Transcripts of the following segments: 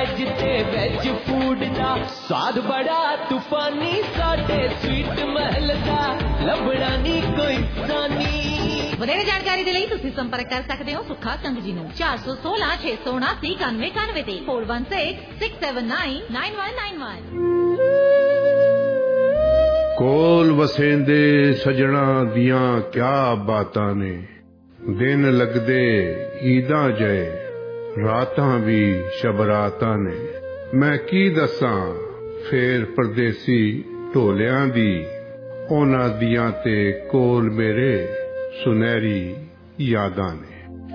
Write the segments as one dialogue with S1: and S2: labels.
S1: Veg ते veg food दा स्वाद बड़ा तूफानी साडे स्वीट महल दा लभड़ा नी कोई सानी।
S2: ਵਧੇਰੇ ਜਾਣਕਾਰੀ ਦੇ ਲਈ ਤੁਸੀਂ ਸੰਪਰਕ ਕਰ ਸਕਦੇ ਹੋ ਸੁੱਖਾ ਸੰਘ ਜੀ ਨੂੰ 416 679 9191 ਤੇ 4166799191।
S3: ਕੋਲ ਵਸੇਂਦੇ ਸਜਣਾ ਦੀਆਂ ਕਿਆ ਬਾਤਾਂ ਨੇ, ਦਿਨ ਲੱਗਦੇ ਈਦਾਂ ਜਏ ਰਾਤਾਂ ਵੀ ਸ਼ਬਰਾਤਾਂ ਨੇ। ਮੈਂ ਕੀ ਦੱਸਾਂ ਫੇਰ ਪਰਦੇਸੀ ਢੋਲਿਆਂ ਦੀ, ਉਹਨਾਂ ਦੀਆਂ ਤੇ ਕੋਲ ਮੇਰੇ ਸੁਨਹਿਰੀ ਯਾਦਾਂ ਨੇ।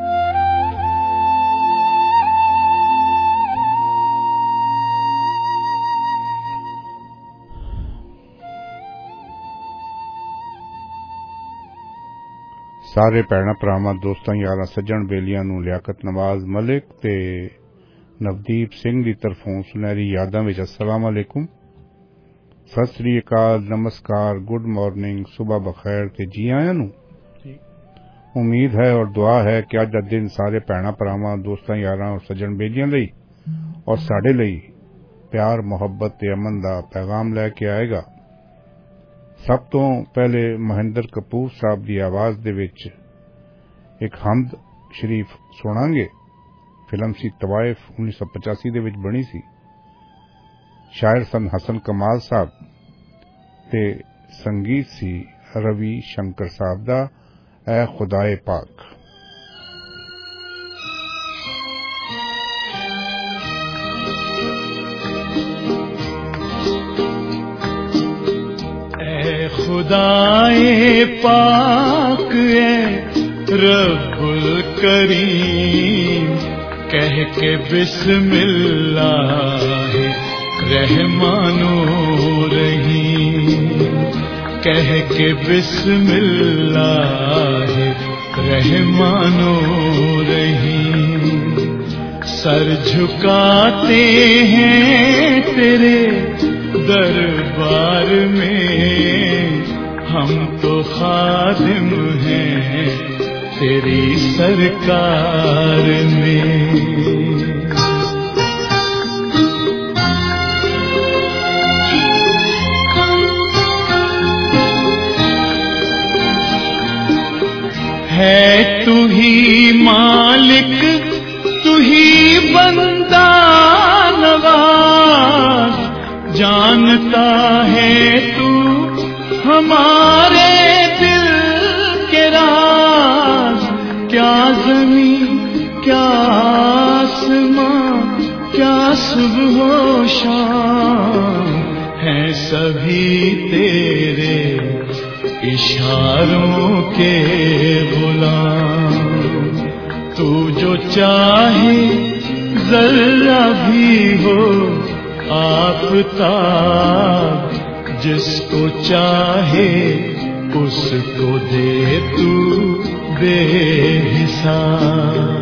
S4: ਸਾਰੇ ਭੈਣਾਂ ਭਰਾਵਾਂ ਦੋਸਤਾਂ ਯਾਰਾਂ ਸੱਜਣ ਬੇਲੀਆਂ ਨੂੰ ਲਿਆਕਤ ਨਵਾਜ਼ ਮਲਿਕ ਤੇ ਨਵਦੀਪ ਸਿੰਘ ਦੀ ਤਰਫੋਂ ਸੁਨਹਿਰੀ ਯਾਦਾਂ ਵਿੱਚ अस्सलाम वालेकुम, सत श्री अकाल, नमस्कार, गुड मॉर्निंग, सुबह बखैर ते जी आयां नूं। उम्मीद है और दुआ है कि अज दा दिन सारे भैणा भरावां दोस्तां यारां और सज्जण बेलियां लई और साडे लई प्यार मुहब्बत ते अमन दा पैगाम लैके आएगा। सब तो पहले महेंद्र कपूर साहब दी आवाज दे विच एक हमद शरीफ सुनांगे। फिल्म सी तवाइफ 1985 दे विच बनी सी। शायर सन हसन कमाल साहब ते संगीत सी रवि शंकर साहब दा ऐ खुदाए पाक।
S5: खुदाए पाक है रब्बुल करीम, कह के बिस्मिल्लाह रहमानो रहीम, कह के बिस्मिल्लाह रहमानो रहीम। सर झुकाते हैं तेरे दरबार में, हम तो खादिम हैं तेरी सरकार में। है तू ही मालिक, तू ही बंदा नवाज, जानता है तू हमारे दिल के राज। क्या ज़मीं क्या आसमां क्या सुबह शाम, हैं सभी तेरे इशारों के गुलाम। तू जो चाहे जर्रा भी हो आफ़ताब, जिसको चाहे उसको दे तू बेहिसाब।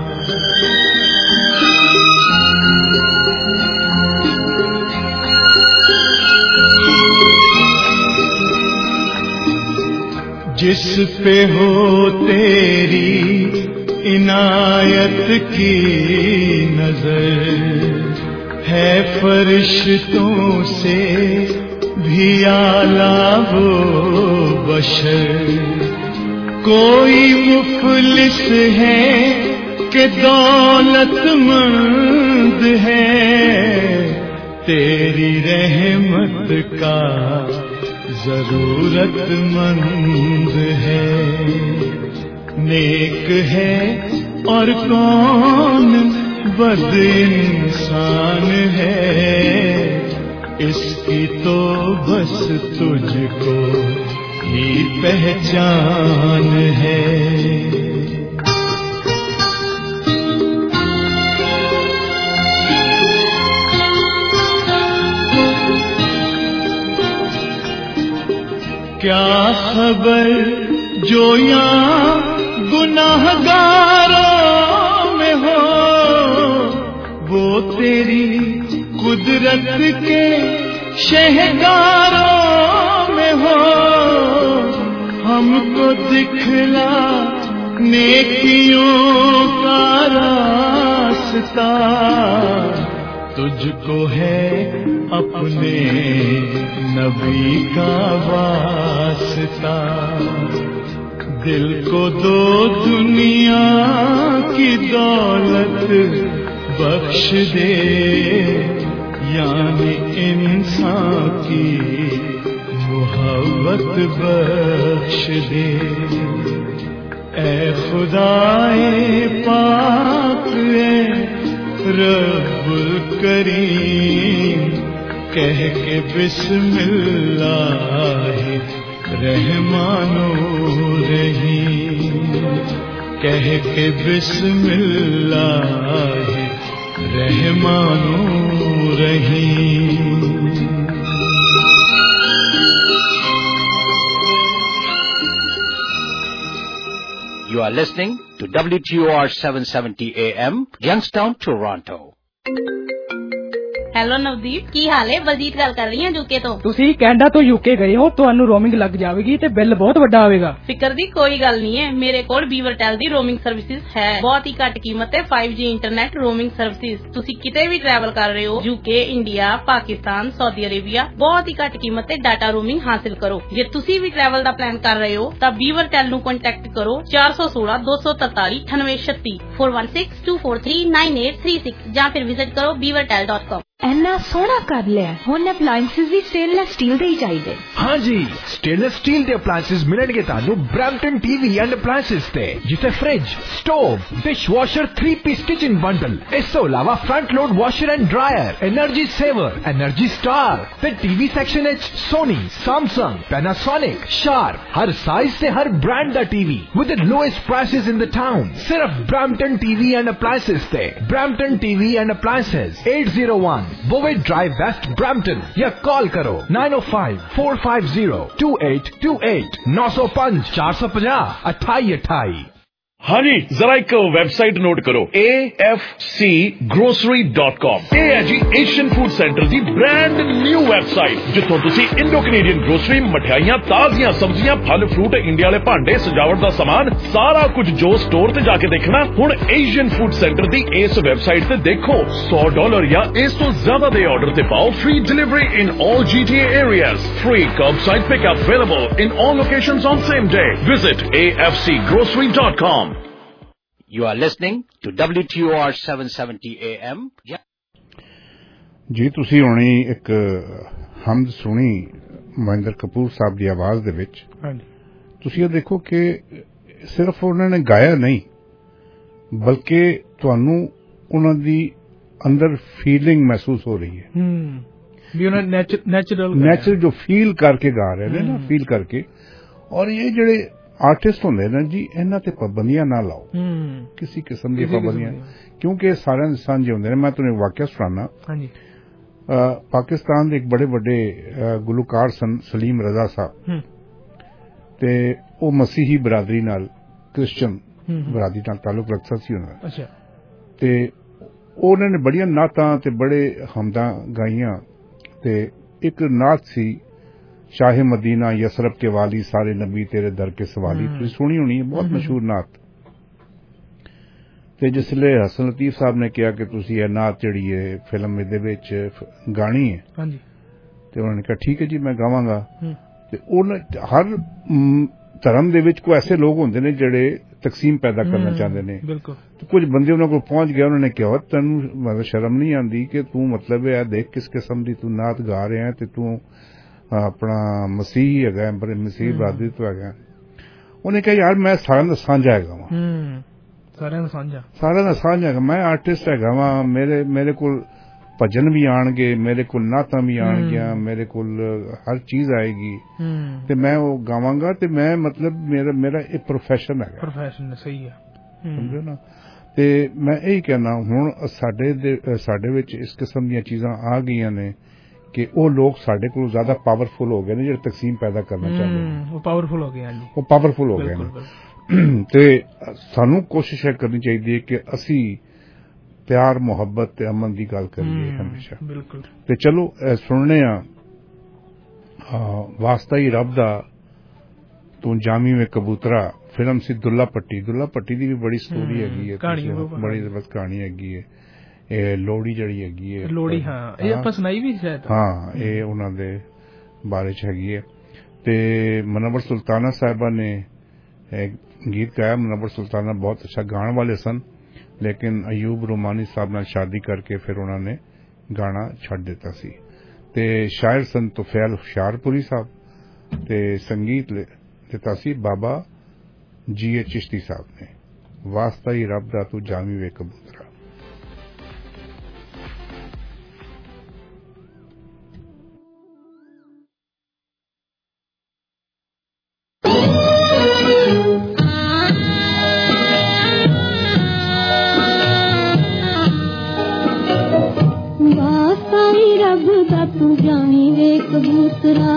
S5: जिस पे हो तेरी इनायत की नजर, है फरिश्तों से भी आला वो बशर। कोई मुफलिस है कि दौलतमंद है, तेरी रहमत का जरूरतमंद है। नेक है और कौन बद इंसान है, इसकी तो बस तुझको ही पहचान है। क्या खबर जो यहाँ गुनाहगारों में हो, वो तेरी कुदरत के शहगारों में हो। हमको दिखला नेकियों का रास्ता, तुझको है अपने नबी का वास्ता, दिल को दो दुनिया की दौलत बख्श दे, यानी इंसान की मोहब्बत बख्श दे। ऐ खुदाए पाक ऐ रब्बुल करीम, कह के बिस्मिल्लाह रहमानो रहीम, कह के बिस्मिल्लाह रहमानो रहीम।
S6: You are listening to WTOR 770 AM, Youngstown, Toronto.
S7: Hello Navdeep, ਕੀ ਹਾਲ ਹੈ? ਬਲਜੀਤ ਗੱਲ ਕਰ ਰਹੀ ਹਾਂ ਯੂਕੇ ਤੋਂ।
S8: ਤੁਸੀਂ ਕੈਨੇਡਾ ਤੋਂ ਯੂਕੇ ਗਏ ਹੋ, ਤੁਹਾਨੂੰ ਰੋਮਿੰਗ ਲੱਗ ਜਾਵੇਗੀ ਤੇ ਬਿੱਲ ਬਹੁਤ ਵੱਡਾ ਆਵੇਗਾ।
S7: ਫਿਕਰ ਦੀ ਕੋਈ ਗੱਲ ਨਹੀਂ ਹੈ, ਮੇਰੇ ਕੋਲ ਬੀਵਰਟੈਲ ਦੀ ਰੋਮਿੰਗ ਸਰਵਿਸਿਜ਼ ਹੈ। ਬਹੁਤ ਹੀ ਘੱਟ ਕੀਮਤ ਤੇ 5G ਇੰਟਰਨੈਟ ਰੋਮਿੰਗ ਸਰਵਿਸਿਜ਼। ਤੁਸੀਂ ਕਿਤੇ ਵੀ ਟਰੈਵਲ ਕਰ ਰਹੇ ਹੋ, UK, India, Pakistan, Saudi Arabia, ਬਹੁਤ ਹੀ ਘੱਟ ਕੀਮਤ ਤੇ ਡਾਟਾ ਰੋਮਿੰਗ ਹਾਸਿਲ ਕਰੋ। ਜੇ ਤੁਸੀਂ ਵੀ ਟਰੈਵਲ ਦਾ ਪਲਾਨ ਕਰ ਰਹੇ ਹੋ ਤਾਂ ਬੀਵਰਟੈਲ ਨੂੰ ਕੰਟੈਕਟ ਕਰੋ 416 243 9836 4162439836 ਜਾਂ ਫਿਰ ਵਿਜ਼ਿਟ ਕਰੋ beavertel.com।
S9: ਇੰਨਾ ਸੋਹਣਾ ਕਰ ਲਿਆ, ਹੁਣ ਅਪਲਾਈਐਂਸਿਸ ਵੀ ਸਟੇਨਲੈਸ ਸਟੀਲ ਦੇ ਹੀ ਚਾਹੀਦੇ।
S1: हाँ जी, स्टेनलेस स्टील के अप्लायंसेस मिलेंगे तानू ब्रैम्पटन टीवी एंड अप्लायंसेस ते, जिथे fridge, stove, dish washer, 3-piece kitchen bundle, इस तो अलावा front load washer and dryer, energy saver, energy star ते टीवी सेक्शन विच सोनी, सैमसंग, पैनासोनिक, शार्प, हर साइज ते हर ब्रांड दा TV with the lowest prices in the town. सिर्फ ब्रैम्पटन टीवी एंड अप्लायंसेस ते। Brampton TV and appliances 801 बोवेट drive west Brampton, या call करो 905-450-2828 905 450 2828।
S10: हाँ जी, जरा एक वेबसाइट नोट करो, afcgrocery.com। ਇਹ ਹੈ ਜੀ ਏਸ਼ੀਅਨ ਫੂਡ ਸੈਂਟਰ ਦੀ ਬ੍ਰਾਂਡ ਨਿਊ ਵੈਬਸਾਈਟ, ਜਿੱਥੋਂ ਤੁਸੀਂ ਇੰਡੋ ਕੈਨੇਡੀਅਨ ਗਰੋਸਰੀ, ਮਠਿਆਈਆਂ, ਤਾਜ਼ੀਆਂ ਸਬਜ਼ੀਆਂ, ਫਲ ਫਰੂਟ, ਇੰਡੀਆ ਵਾਲੇ ਭਾਂਡੇ, ਸਜਾਵਟ ਦਾ ਸਮਾਨ, ਸਾਰਾ ਕੁਝ ਜੋ ਸਟੋਰ ਤੇ ਜਾ ਕੇ ਦੇਖਣਾ, ਹੁਣ ਏਸ਼ੀਅਨ ਫੂਡ ਸੈਂਟਰ ਦੀ ਇਸ ਵੈਬਸਾਈਟ ਤੇ ਦੇਖੋ। $100 ਜਾਂ ਇਸ ਤੋਂ ਜ਼ਿਆਦਾ ਦੇ ਆਰਡਰ ਤੇ ਪਾਓ free delivery in all GTA areas, free curbside pickup available in all locations on same day. Visit afcgrocery.com.
S6: You are listening to WTOR 770 AM.
S4: ਜੀ ਤੁਸੀਂ ਹੁਣੀ ਇੱਕ ਹਮਦ ਸੁਣੀ ਮਹਿੰਦਰ ਕਪੂਰ ਸਾਹਿਬ ਦੀ ਆਵਾਜ਼ ਦੇ ਵਿੱਚ।
S8: ਹਾਂਜੀ,
S4: ਤੁਸੀਂ ਇਹ ਦੇਖੋ ਕਿ ਸਿਰਫ ਉਹਨਾਂ ਨੇ ਗਾਇਆ ਨਹੀਂ, ਬਲਕਿ ਤੁਹਾਨੂੰ ਉਹਨਾਂ ਦੀ ਅੰਦਰ ਫੀਲਿੰਗ ਮਹਿਸੂਸ ਹੋ ਰਹੀ ਹੈ।
S8: ਵੀ ਉਹਨਾਂ ਨੈਚੁਰਲ
S4: ਜੋ ਫੀਲ ਕਰਕੇ ਗਾ ਰਹੇ ਨੇ ਨਾ, ਫੀਲ ਕਰਕੇ। ਔਰ ਇਹ ਜਿਹੜੇ ਆਰਟਿਸਟ ਹੁੰਦੇ ਨੇ ਜੀ, ਇਹਨਾਂ ਤੇ ਪਾਬੰਦੀਆਂ ਨਾ ਲਾਓ, ਕਿਸੇ ਕਿਸਮ ਦੀਆਂ ਪਾਬੰਦੀਆਂ, ਕਿਉਂਕਿ ਸਾਰਿਆਂ ਦੇ ਸਾਂਝੇ ਹੁੰਦੇ ਨੇ। ਮੈਂ ਤੁਹਾਨੂੰ ਇੱਕ ਵਾਕਿਆ ਸੁਣਾਉਣਾ।
S8: ਹਾਂਜੀ,
S4: ਪਾਕਿਸਤਾਨ ਦੇ ਇੱਕ ਬੜੇ ਵੱਡੇ ਗੁਲੂਕਾਰ ਸਨ ਸਲੀਮ ਰਜ਼ਾ ਸਾਹਿਬ, ਤੇ ਉਹ ਮਸੀਹੀ ਬਰਾਦਰੀ ਨਾਲ, ਕ੍ਰਿਸਚਨ ਬਰਾਦਰੀ ਨਾਲ ਤਾਲੁਕ ਰੱਖਦਾ ਸੀ ਉਹਨਾਂ ਦਾ।
S8: ਅੱਛਾ।
S4: ਤੇ ਉਹਨਾਂ ਨੇ ਬੜੀਆਂ ਨਾਤਾਂ ਤੇ ਬੜੇ ਹਮਦਾਂ ਗਾਈਆਂ, ਤੇ ਇੱਕ ਨਾਤ ਸੀ शाह मदीना यसरब के वाली सारे नबी तेरे दर के सवाली। तुसीं सुनी होनी है, बहुत मशहूर नात। ते जिसले हसन लतीफ साहब ने कहा कि तुसीं यह नात जिहड़ी है फिल्म दे विच गाणी है, ते उन्होंने कहा ठीक है जी मैं गावांगा। ते हर धर्म दे विच कोई ऐसे लोग होंदे ने जिहड़े तकसीम पैदा करना चाहते ने। तो कुछ बंदे उन्होंने को पहुंच गया, उन्होंने कहा तैनूं मतलब शर्म नहीं आंदी कि तू मतलब है देख किस किस्म दी तू नात गा रहा है, ते तू अपना मसीही है, मसीही बरादरी तो है। उन्हें कहा यार मैं सारा दा सांझा है, सारा दा सांझा है, मैं आर्टिस्ट है, मेरे को भजन भी आएंगे, मेरे को नातां भी आएंगियां, मेरे को हर चीज आएगी, ते मैं वो गावांगा, ते मैं मतलब मेरा एक प्रोफेशन है।
S8: प्रोफेशन सही है,
S4: समझो ना। ते मैं यही कहना हुण साडे विच इस किस्म दी चीजां आ गईयां ने कि वो लोग साडे कोल ज्यादा पावरफुल हो गए ने, जो तकसीम पैदा करना चाहते हैं,
S8: वो पावरफुल हो गए हैं।
S4: वो पावरफुल हो गए ने। ते सानू कोशिश करनी चाहिए कि असी प्यार मुहब्बत ते अमन की गल करिए हमेशा।
S8: बिल्कुल।
S4: ते चलो सुनने वास्ता ही रब दा तू जामी में कबूतरा, फिल्म सी दुल्ला पट्टी। दुल्ला पट्टी की भी बड़ी स्टोरी हैगी है, बड़ी जबरदस्त कहानी हैगी है ਇਹ ਲੋਹੜੀ ਜਿਹੜੀ ਹੈਗੀ ਹੈ
S8: ਲੋਹੜੀ ਹਾਂ ਇਹ ਆਪਾਂ ਸੁਣਾਈ ਵੀ ਸ਼ਾਇਦ
S4: ਹਾਂ ਇਹ ਉਹਨਾਂ ਦੇ ਬਾਰੇ ਚ ਹੈਗੀ ਹੈ ਤੇ ਮੁਨੱਵਰ ਸੁਲਤਾਨਾ ਸਾਹਿਬਾ ਨੇ ਗੀਤ ਗਾਇਆ। ਮੁਨੱਵਰ ਸੁਲਤਾਨਾ ਬਹੁਤ ਅੱਛਾ ਗਾਣ ਵਾਲੇ ਸਨ ਲੇਕਿਨ ਅਯੂਬ ਰੁਮਾਨੀ ਸਾਹਿਬ ਨਾਲ ਸ਼ਾਦੀ ਕਰਕੇ ਫਿਰ ਉਹਨਾਂ ਨੇ ਗਾਣਾ ਛੱਡ ਦਿੱਤਾ ਸੀ ਤੇ ਸ਼ਾਇਰ ਸਨ ਤੁਫੈਲ ਹੁਸ਼ਿਆਰਪੁਰੀ ਸਾਹਿਬ ਤੇ ਸੰਗੀਤ ਦਿੱਤਾ ਸੀ ਬਾਬਾ ਜੀ ਚਿਸ਼ਤੀ ਸਾਹਿਬ ਨੇ। ਵਾਸਤਾ ਹੀ ਰੱਬ ਦਾ ਤੂੰ ਜਾਵੀਂ ਵੇ ਕਬੂਤਰਾ।
S11: ਤੂੰ ਜਾਵੀਂ ਵੇ ਕਬੂਤਰਾ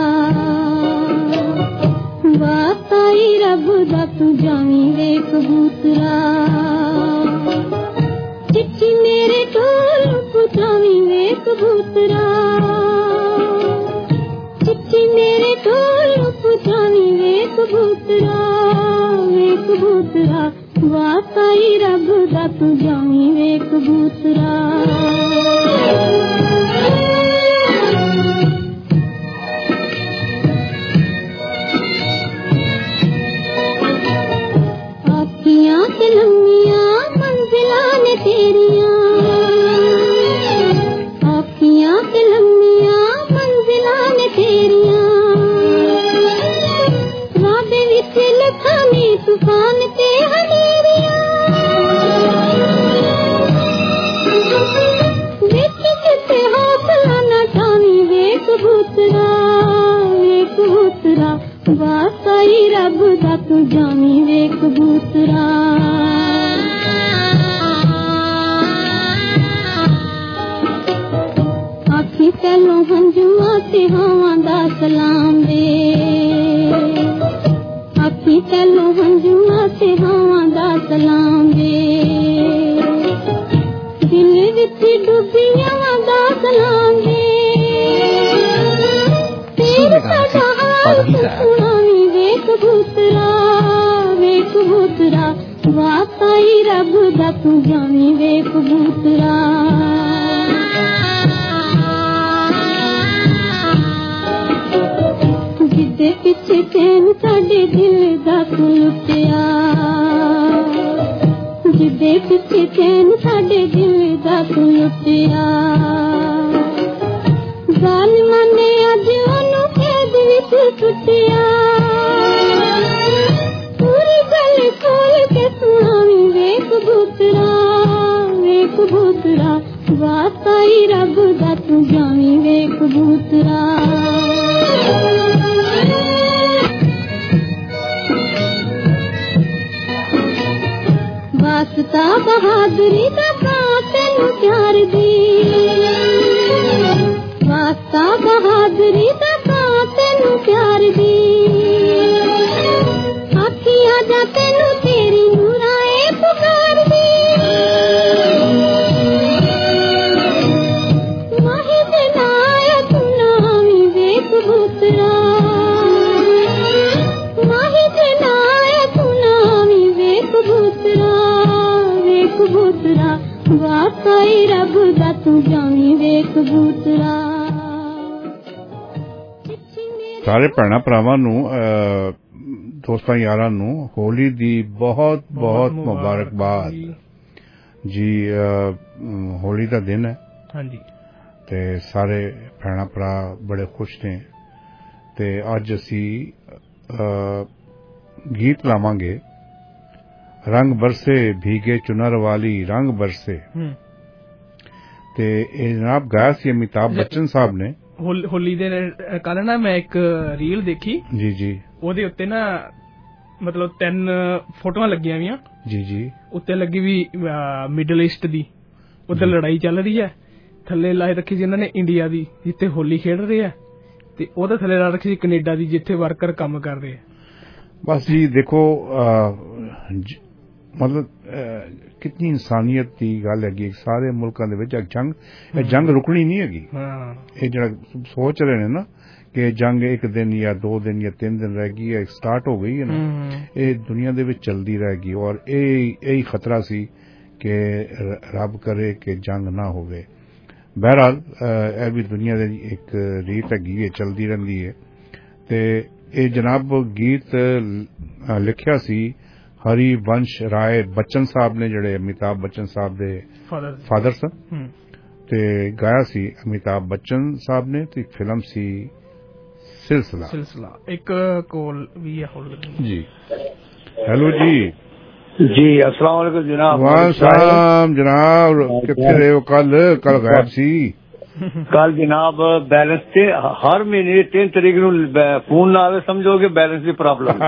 S11: ਵਾਸਤਾ ਈ ਰੱਬ ਦਾ ਤੂੰ ਜਾਵੀਂ ਵੇ ਕਬੂਤਰਾ ਚਿੱਠੀ ਮੇਰੇ ਢੋਲ ਪੁੱਛਾਵੀਂ ਵੇ ਕਬੂਤਰਾ ਚਿੱਠੀ ਮੇਰੇ ਢੋਲ ਪੁੱਛਾਵੀਂ ਵੇ ਕਬੂਤਰਾ ਵਾਸਤਾ ਈ ਰੱਬ ਦਾ ਤੂੰ ਜਾਵੀਂ ਵੇ ਕਬੂਤਰਾ। ਲੰਮੀਆਂ ਮੰਜ਼ਿਲਾਂ ਨੇ ਤੇਰੀਆਂ ਆਖੀਆਂ ਤੇ ਲੰਮੀਆਂ ਮੰਜ਼ਿਲਾਂ ਨੇ ਤੇਰੀਆਂ ਵਾਦੇ ਵਿੱਚ ਲੱਖਾਂ ਨੇ ਤੂਫਾਨ ਤੇ ਹਨੇਰੀਆਂ ਵਿੱਚ ਜਿੱਥੇ ਹੌਸਲਾ ਨਾ ਠਾਵੀਂ ਵੇ ਕਬੂਤਰਾ ਵਾਸਤਾ ਈ ਰੱਬ ਦਾ ਤੂੰ ਜਾਵੀਂ ਵੇ ਕਬੂਤਰਾ। ਆਖੀ ਤੈਨੂੰ ਹੰਝੂਆਂ ਤੇ ਹਵਾਂ ਦਾ ਸਲਾਮ ਵੇ ਆਖੀ ਤੈਨੂੰ ਹੰਝੂਆਂ ਤੇ ਹਵਾਂ ਦਾ ਸਲਾਮ ਵੇ ਦਿਲ ਵਿੱਚ ਡੁੱਬੀਆਂ ਦਾ ਸਲਾਮ ਵੇ ਤੇਰੇ ਸਾਡਾ ਸੁਣਾਵੀਂ ਵੇ ਕਬੂਤਰਾ ਵਾਸਤਾ ਈ ਰੱਬ ਦਾ ਤੂੰ ਜਾਵੀਂ ਵੇ ਕਬੂਤਰਾ। ਜਿੱਦੇ ਪਿੱਛੇ ਤੈਨੂੰ ਸਾਡੇ ਦਿਲ ਦਾ ਤੂੰ ਲੁੱਟਿਆ ਜਿੱਦੇ ਪਿੱਛੇ ਤੈਨੂੰ ਸਾਡੇ ਦਿਲ ਦਾ ਤੂੰ ਲੁੱਟਿਆ ਜ਼ਾਲਿਮਾਂ ਨੇ ਅੱਜ ਉਹਨੂੰ ਕੈਦ ਵਿੱਚ ਸੁੱਟਿਆ ਪੂਰੀ ਗੱਲ ਖੋਲ ਕੇ ਸੁਣਾਵੀਂ ਵੇ ਕਬੂਤਰਾ ਵਾਸਤਾ ਈ ਰੱਬ ਦਾ ਤੂੰ ਜਾਵੀਂ ਵੇ ਕਬੂਤਰਾ। ਵਾਸਤਾ ਬਹਾਦਰੀ ਦਾ ਕਾਂ ਤੈਨੂੰ ਪਿਆਰ ਦੀ ਵਾਸਤਾ ਬਹਾਦਰੀ ਦਾ ਕਾਂ ਤੈਨੂੰ ਪਿਆਰ ਦੀ ਆਖੀਆਂ ਜਾ ਤੈਨੂੰ ਤੇਰੀ ਨੂਰਾਂ ਏ ਪੁਕਾਰਦੀ ਮਾਹੀ ਦੇ ਨਾਲ ਤੂੰ ਨਾਵੀਂ ਵੇ ਕਬੂਤਰਾ ਮਾਹੀ ਦੇ ਨਾਲ ਤੂੰ ਨਾਵੀਂ ਵੇ ਕਬੂਤਰਾ ਵਾਸਤਾ ਈ ਰੱਬ ਦਾ ਤੂੰ ਜਾਵੀਂ ਵੇ ਕਬੂਤਰਾ।
S4: ਸਾਰੇ ਭੈਣਾਂ ਭਰਾਵਾਂ ਨੂੰ ਦੋਸਤਾਂ ਯਾਰਾਂ ਨੂੰ ਹੋਲੀ ਦੀ ਬਹੁਤ ਬਹੁਤ ਮੁਬਾਰਕਬਾਦ ਜੀ। ਹੋਲੀ ਦਾ ਦਿਨ ਹੈ
S8: ਹਾਂਜੀ
S4: ਤੇ ਸਾਰੇ ਭੈਣਾਂ ਭਰਾ ਬੜੇ ਖੁਸ਼ ਨੇ ਤੇ ਅੱਜ ਅਸੀਂ ਗੀਤ ਲਾਵਾਂਗੇ रंग बरसे भीगे चुनर वाली रंग बरसे ते जनाब गाया सी अमिताभ बच्चन साहब ने
S8: होली दे कल ना मैं एक रील देखी
S4: जी जी
S8: ओदे उत्ते ना मतलब 3 फोटोआं लगियां हुई
S4: जी जी
S8: उत्ते लगी भी मिडल ईस्ट दी उधर लड़ाई चल रही है थल्ले लाए रखी जी इन्होंने इंडिया दी जिथे होली खेड रहे हैं ते ओदे थल्ले ला रखी जी कनेडा दी जिथे वर्कर काम कर रहे हैं।
S4: बस जी देखो मतलब कितनी इंसानियत की गल है सारे मुल्कों के जंग रुकनी नहीं हैगी। ये जरा सोच रहे हैं ना कि जंग एक दिन या 2 दिन या 3 दिन रह गई है स्टार्ट हो गई है ना ये दुनिया दे विच चलदी रहेगी और यही खतरा सी कि रब करे कि जंग ना होवे। बहरहाल यह भी दुनिया की एक रीत है, चलती रही है। ते ये जनाब गीत लिखिया सी हरिवंश राय बच्चन साहब ने, जड़े अमिताभ बच्चन साहब दे फादर सन, ते गाया सी अमिताभ बच्चन साहब ने। ते फिल्म सी सिलसिला। एक कॉल भी है जी। हेलो जी।
S12: जी अस्सलाम वालेकुम जनाब।
S4: वालेकुम जनाब, कितने रहे हो? कल गायब सी।
S12: कल जनाब बैलेंस से हर महीने 3 तारीख नूं फोन ना आवे, समझोगे बैलेंस की प्रॉब्लम।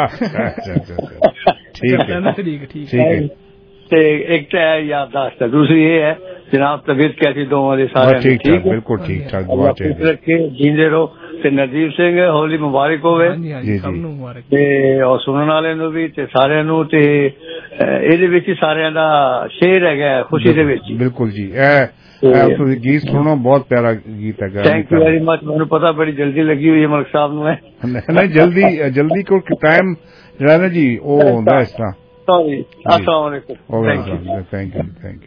S4: ठीक है।
S12: ते एक तो है याददाश्त, दूसरी ये है जनाब तबीयत कैसी दोनों दे सारे
S4: ठीक है? बिल्कुल ठीक ठाक, दुआ चाहिए।
S12: रखे जींदे रहो। ते नदीप सिंह होली मुबारक होवे ते और सुनने वाले नूं भी ते सारिਆਂ ਨੂੰ। ते ਇਹਦੇ ਵਿੱਚ ਸਾਰਿਆਂ ਦਾ ਸ਼ੇਰ ਹੈਗਾ खुशी ਦੇ ਵਿੱਚ।
S4: बिल्कुल जी। ਤੁਸੀਂ ਗੀਤ ਸੁਣੋ, बहुत प्यारा गीत है।
S12: Thank you very much. ਮੈਨੂੰ पता बड़ी जल्दी लगी हुई है मलिक साहब ਨੂੰ।
S4: नहीं जल्दी को टाइम ਜਿਹੜਾ ना जी ਉਹ ਹੁੰਦਾ ਇਸ ਤਰ੍ਹਾਂ।
S12: सॉरी, अस्सलाम वालेकुम।
S4: Thank you.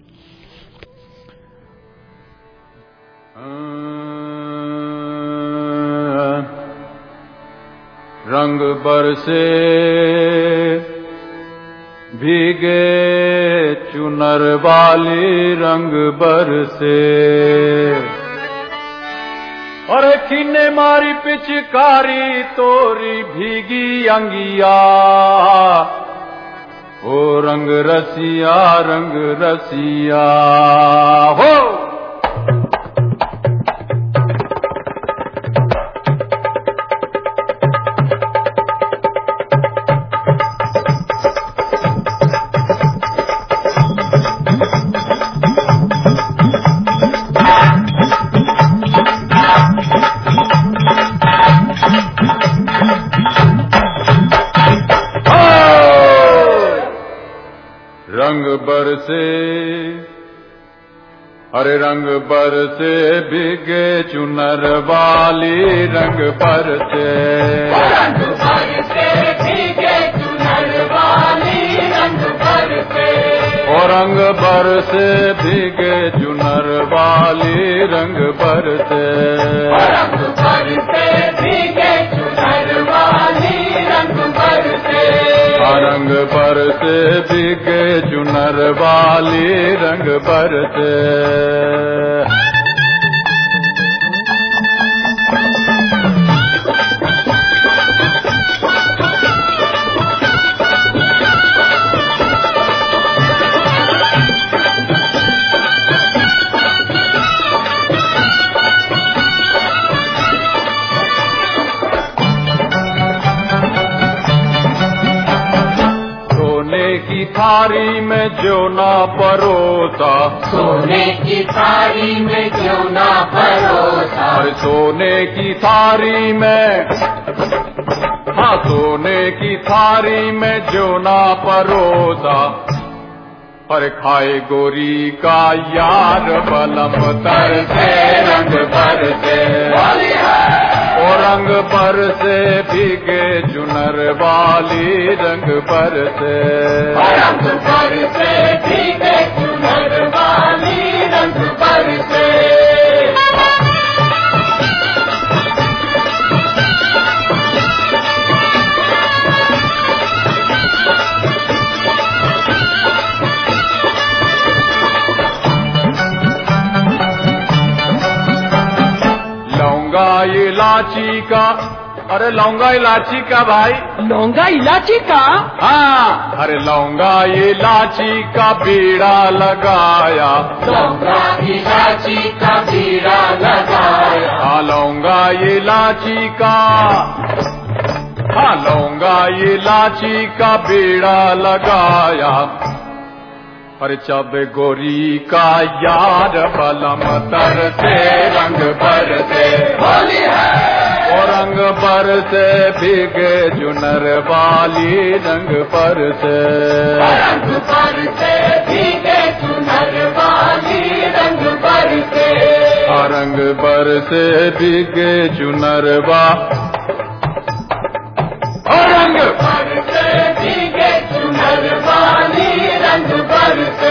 S13: रंग बरसे भीगे चुनर वाली, रंग बरसे और खीने मारी पिचकारी तोरी भीगी अंगिया। ओ रंग रसिया हो। रंग बरसे हरे रंग बरसे भीगे चुनर वाली, रंग बरसे भीगे चुनर वाली, रंग बरसे। और रंग बरसे भीगे चुनर वाली, रंग बरसे भीगे चुनर वाली, रंग बरसे। रंग बरसे भीगे चुनर वाली, रंग बरसे। थारी में जो ना परोसा, सोने की थारी में जो ना परोसा। और सोने की थारी में, हाँ सोने की थारी में जो ना परोसा। पर खाए गोरी का यार बलम तर से, रंग भर से और रंग पर से भीगे चुनर वाली, रंग पर से भीगे चुनर वाली, रंग पर से। लौंगा इलाची का, अरे लौंगा इलाची का भाई, लौंगा इलाची का, हाँ अरे लौंगा इलाची का बीड़ा लगाया, लौंगा इलाची का बीड़ा लगाया। हाँ लौंगा इलाची का, हाँ लौंगा इलाची का बीड़ा लगाया। पर जब गोरी का यार बलम तर से, रंग पर से होली है और रंग पर से भीगे चुनर वाली, रंग पर से भीगे चुनर वाली, रंग पर से रंग पर से भीगे चुनर रंग पर से भीगे चुनर वाली, रंग पर बरसे।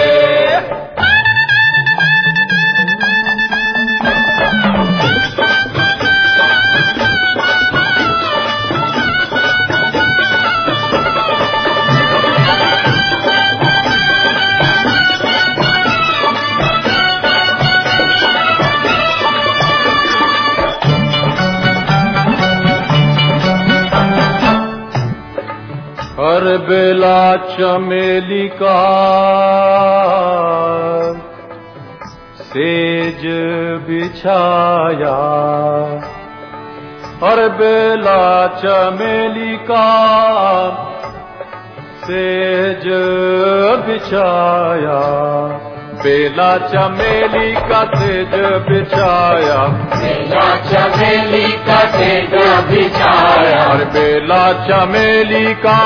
S13: हर बेला चमेली का सेज बिछाया, हर बेला चमेली का सेज बिछाया, बेला चमेली का सेज बिछाया, बेला चमेली का सेज बिछाया, और बेला चमेली का,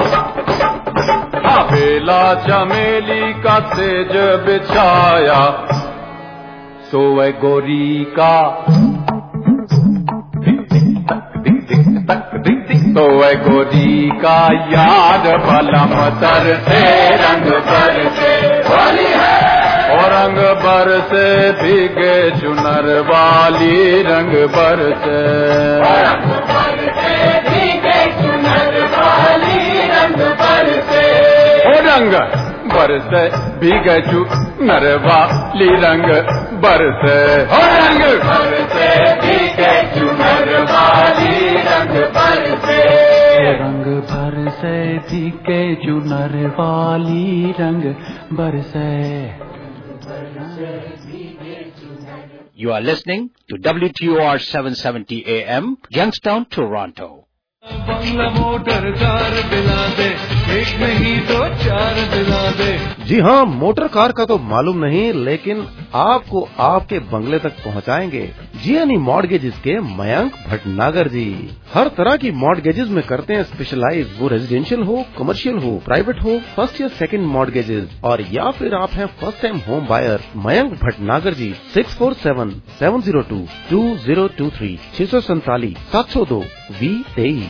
S13: बेला चमेली का सेज बिछाया, सोए गोरी का, सोए गोरी का याद बलम तर से रंग पर से वाली है, और रंग बर से भीगे चुनर वाली रंग बर से, रंग बर से भीगे चुनर वाली रंग बर से, ओ रंग बर से भीगे चुनर वाली रंग बर से, ओ रंग बर से भीगे चुनर वाली रंग बर से, रंग बर से भीगे चुनर वाली रंग बर से।
S6: You are listening to WTOR 770 AM, Youngstown, Toronto.
S5: बंगला मोटर कार दिला दे, एक नहीं दो चार दिला दे।
S14: जी हाँ, मोटर कार का तो मालूम नहीं, लेकिन आपको आपके बंगले तक पहुँचाएंगे जीएनई मॉर्गेजेस के मयंक भटनागर जी। हर तरह की मॉर्गेजेस में करते हैं स्पेशलाइज, वो रेजिडेंशियल हो, कमर्शियल हो, प्राइवेट हो, फर्स्ट या सेकंड मॉर्गेजेस, और या फिर आप हैं first time home buyer. Mayank Bhatnagar ji 647-702-2023 647-702-2023।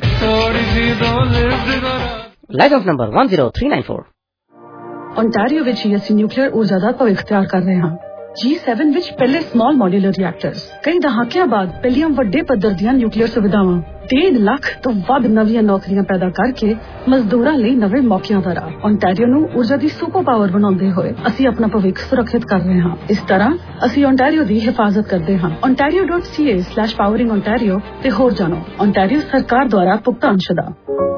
S15: License number 10394।
S16: Ontario विच ही ਅਸੀਂ ਨਿਊਕਲੀਅਰ ਊਰਜਾ ਦਾ ਭਵਿੱਖ ਤਿਆਰ ਕਰ ਰਹੇ ਹਾਂ। G7 ਵਿੱਚ ਪਹਿਲੇ ਸਮਾਲ ਮੋਡੂਲਰ ਰਿਐਕਟਰਸ, ਕਈ ਦਹਾਕਿਆਂ ਬਾਅਦ ਪਹਿਲੀਆਂ ਵੱਡੇ ਪੱਧਰ ਦੀਆਂ ਨਿਊਕਲੀਅਰ ਸੁਵਿਧਾਵਾਂ, 1.5 ਲੱਖ ਤੋਂ ਵੱਧ ਨਵੀਆਂ ਨੌਕਰੀਆਂ ਪੈਦਾ ਕਰਕੇ ਮਜ਼ਦੂਰਾਂ ਲਈ ਨਵੇਂ ਮੌਕਿਆਂ ਦਾ ਰਾਹ। ਓਂਟਾਰੀਓ ਨੂੰ ਊਰਜਾ ਦੀ ਸੁਪਰ ਪਾਵਰ ਬਣਾਉਂਦੇ ਹੋਏ ਅਸੀਂ ਆਪਣਾ ਭਵਿੱਖ ਸੁਰੱਖਿਅਤ ਕਰ ਰਹੇ ਹਾਂ। ਇਸ ਤਰ੍ਹਾਂ ਅਸੀਂ ਓਂਟਾਰੀਓ ਦੀ ਹਿਫਾਜ਼ਤ ਕਰਦੇ ਹਾਂ। ontario.ca/poweringontario ਤੇ ਹੋਰ ਜਾਣੋ। ਓਂਟਾਰੀਓ ਸਰਕਾਰ ਦੁਆਰਾ ਭੁਗਤਾਨਸ਼ੁਦਾ।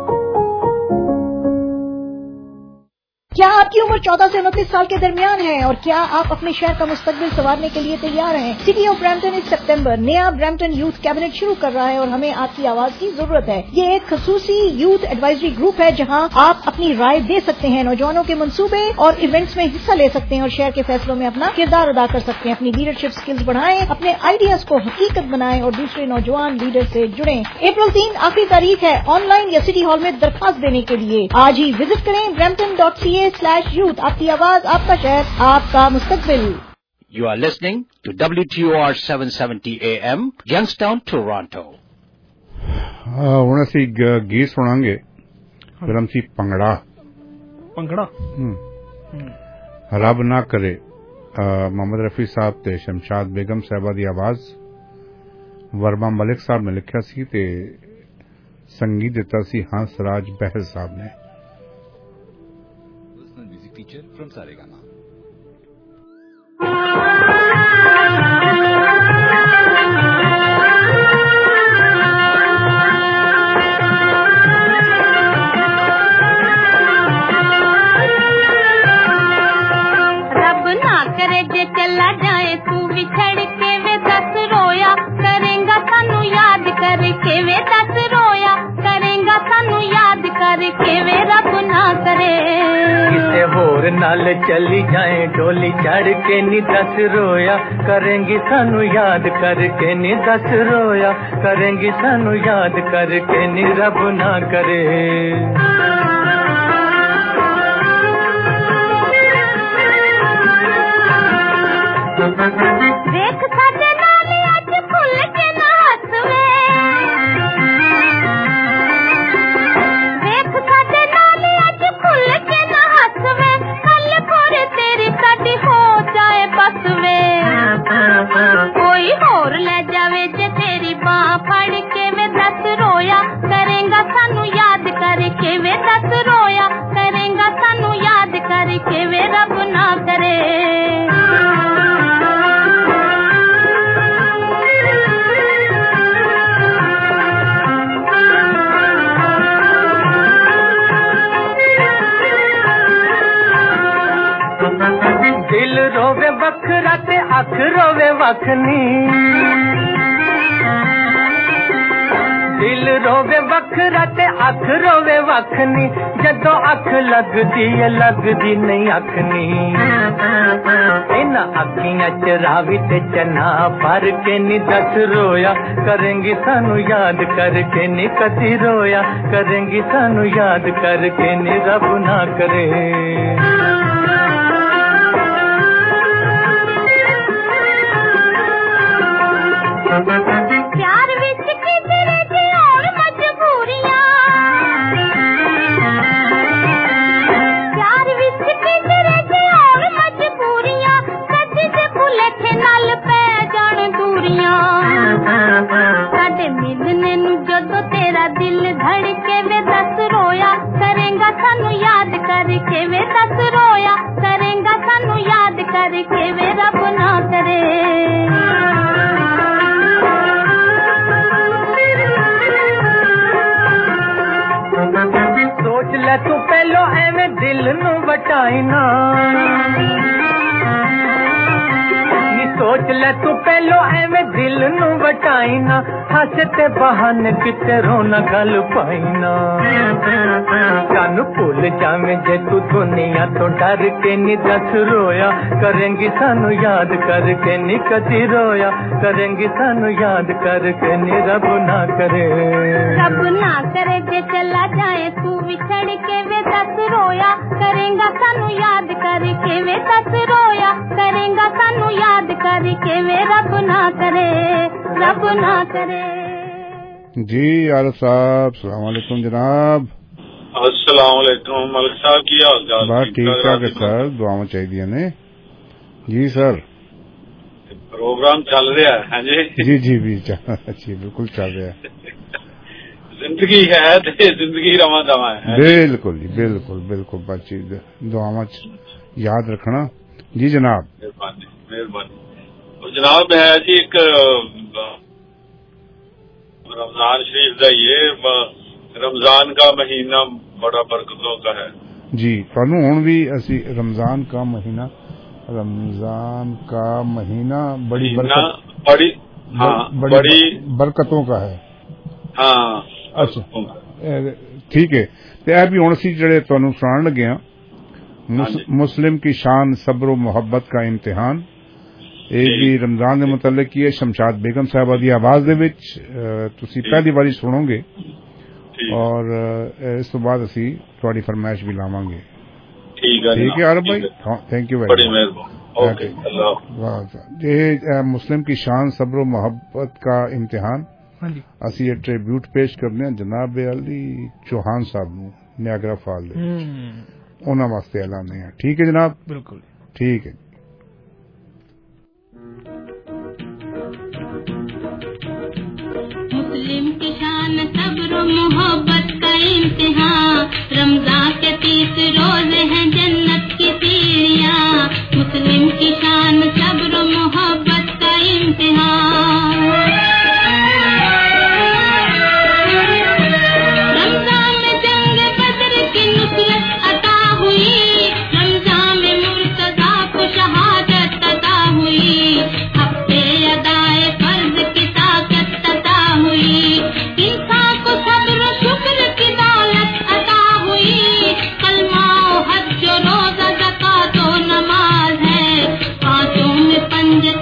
S17: क्या आपकी उम्र 14 से 29 साल के दरमियान है और क्या आप अपने शहर का मुस्तकबिल संवारने के लिए तैयार हैं? सिटी ऑफ ब्रैम्पटन इस सितंबर नया ब्रैम्पटन यूथ कैबिनेट शुरू कर रहा है और हमें आपकी आवाज की जरूरत है। ये एक खसूसी यूथ एडवाइजरी ग्रुप है जहां आप अपनी राय दे सकते हैं, नौजवानों के मंसूबे और इवेंट्स में हिस्सा ले सकते हैं और शहर के फैसलों में अपना किरदार अदा कर सकते हैं। अपनी लीडरशिप स्किल्स बढ़ाएं, अपने आइडियाज को हकीकत बनाएं और दूसरे नौजवान लीडर से जुड़ें। अप्रैल 3 आखिरी तारीख है ऑनलाइन या सिटी हॉल में दरखास्त देने के लिए। आज ही विजिट करें brampton.ca/youth। आपकी आवाज, आपका शहर, आपका मुस्तकबिल।
S6: You are listening to WTOR 770 AM, Youngstown, Toronto.
S4: ਹੁਣ ਅਸੀਂ ਗੀਤ ਸੁਣਾਂਗੇ ਫਿਲਮ ਸੀ ਭੰਗੜਾ। ਰੱਬ ਨਾ ਕਰੇ, मोहम्मद रफी साहब ते शमशाद बेगम साहबा दी आवाज, वर्मा मलिक साहब ने लिखा सी ते संगीत दिता सी हंस राज बहल साहब ने।
S18: Teacher from Saregama.
S19: रब ना करे जे चला जाए तू बिछड़ के वे दस रोया करेगा सानू याद करके वे दस रोया करेगा सानू याद करके वे रब ना करे
S5: किसे होर नाल चली जाए डोली चढ़ के नी दस रोया करेंगी सानू याद करके नी दस रोया करेंगी सानू याद करके नी रब ना करे।
S19: देख साडे नाल अज खुल के ना हसवे, देख साडे नाल अज खुल के ना हसवे, कल
S5: दिल रोवे बखरा ते अख रोवे वखनी, दिल रोवे बखरा ते अख रोवे वखनी, जदों अख लगदी है लगदी नहीं अखनी। इन्हां अखियां च रावी ते चना भर के नी दस रोया, करेंगी सानू याद करके नी कदी रोया, करेंगी सानू याद करके नी रब ना करे।
S19: प्यार विच किधरे दी और मजबूरियां, प्यार विच किधरे दी और मजबूरियां, कदी ते भुलेखे नाल पै जाण दूरियां। साडे मिलने नू जदों तेरा दिल धड़के वे दस रोया, करेंगा सानू याद करके वे दस रोया, करेंगा सानू याद करके वे रब ना करे।
S5: सोच ले तू पहलो एवें दिल नू वटाई ना, सोच ले तू पहलो एवें दिल नू वटाई ना, हस ते बहाने किते रोना गल पाई ना। सानू भुल जावे जे तू दुनिया तो डर के नी दस रोया, करेंगी सानू याद करके नी कदी रोया, करेंगी सानू याद करके नी रब ना करे।
S19: रब ना करे जे चला जाए तू बिछड़ के वे दस रोया, करेंगा सानू याद करके वे दस रोया, करेंगा सानू याद करके वे रब ना करे, रब ना करे।
S4: जी आलम साहब सलाम वालेकुम जनाब।
S20: अस्सलाम वालेकुम मलिक साहब, की हाल चाल?
S4: बस ठीक ठाक है सर, दुआवां चाहिए ने। जी सर
S20: प्रोग्राम चल रहा है जी? जी
S4: जी बिल्कुल चल रहा है।
S20: जिंदगी है तो जिंदगी रवा दवा है।
S4: बिल्कुल जी बिल्कुल बिल्कुल, बातचीत दुआवां याद रखना। जी जनाब
S20: मेहरबानी मेहरबानी। जनाब है जी एक रमजान शरीफ का ये रमजान का महीना बड़ा बरकतों का है
S4: जी। तुहानू हुण भी असी रमजान का महीना बड़ी बरकतों का है।
S20: हाँ
S4: अच्छा ठीक है। ते ए भी हुण असी जिहड़े तुहानू सुनाण लगे हां, मुस्लिम की शान सब्र मोहब्बत का इम्तिहान, ਇਹ ਵੀ रमजान ਦੇ ਮੁਤਲਕ ਹੀ ਹੈ। ਸ਼ਮਸ਼ਾਦ बेगम साहबा ਦੀ आवाज ਦੇ ਵਿੱਚ ਤੁਸੀਂ ਪਹਿਲੀ ਵਾਰੀ ਸੁਣੋਗੇ और इस तो बाद ਅਸੀਂ ਤੁਹਾਡੀ फरमाइश भी लावांगे। ठीक है आरब भाई, थैंक यू वेरी मच। ये मुस्लिम की शान सब्र मोहब्बत का इम्तिहान ਅਸੀਂ ਇਹ ट्रिब्यूट पेश करने हैं जनाब अली चौहान साहब ਨੂੰ ਨਿਆਗਰਾ ਫਾਲ ਦੇ ਵਿੱਚ, ਉਹਨਾਂ ਵਾਸਤੇ ਐਲਾਨੇ ਆ। ठीक है जनाब?
S8: बिल्कुल
S4: ठीक है।
S19: मुस्लिम की शान सब्र मोहब्बत का इम्तिहान, रमजान के 30 रोजे हैं जन्नत की सीढ़ियाँ। मुस्लिम की शान सब्र मोहब्बत का इम्तिहान, रमजान में जंग बदर की नुसरत अता हुई, रमजान में मुर्तजा को शहादत अता हुई, हफ्ते अदाए फर्ज की ताकत अता हुई, इंसान को सब्र शुक्र की दौलत अता हुई, कलमा हज रोजा ज़कात और नमाज है, पांचों में पंज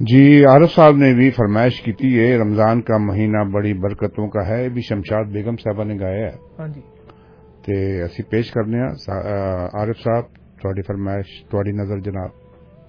S4: जी आरिफ साहब ने भी फरमाइश की थी, ये रमजान का महीना बड़ी बरकतों का है, भी शमशाद बेगम साहबा ने गाया है।
S8: हाँ जी,
S4: ते असी पेश करने आरिफ साहब थोड़ी फरमाइश, थोड़ी नजर जनाब।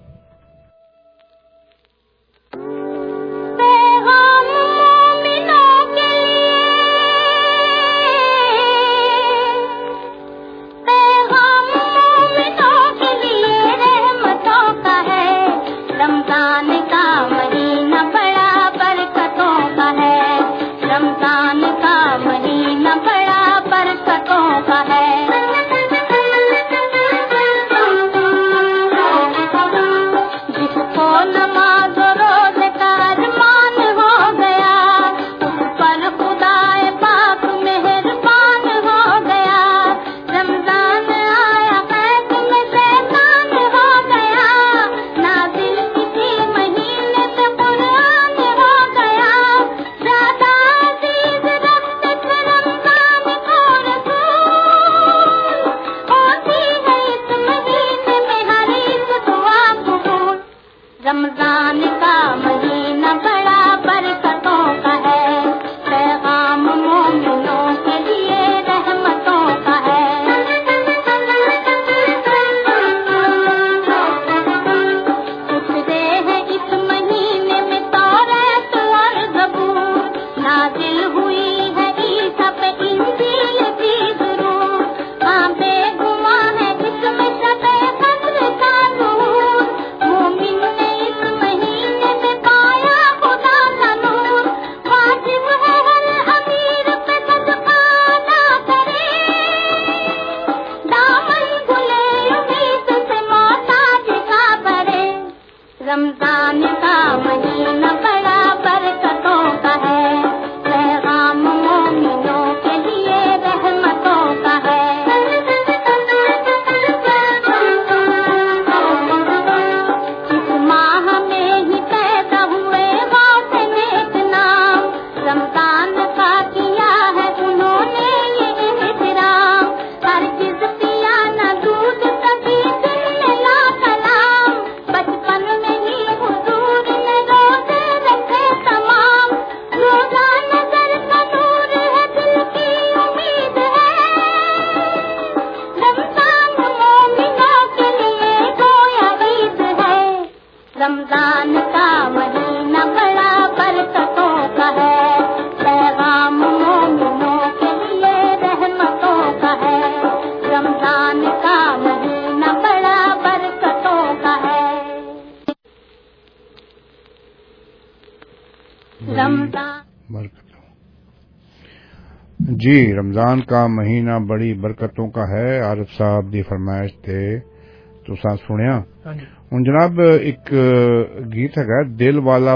S4: जी रमजान का महीना बड़ी बरकतों का है, आरिफ साहब दी फरमाइश थे तुसा सुनिया। हुण जनाब एक गीत है दिल वाला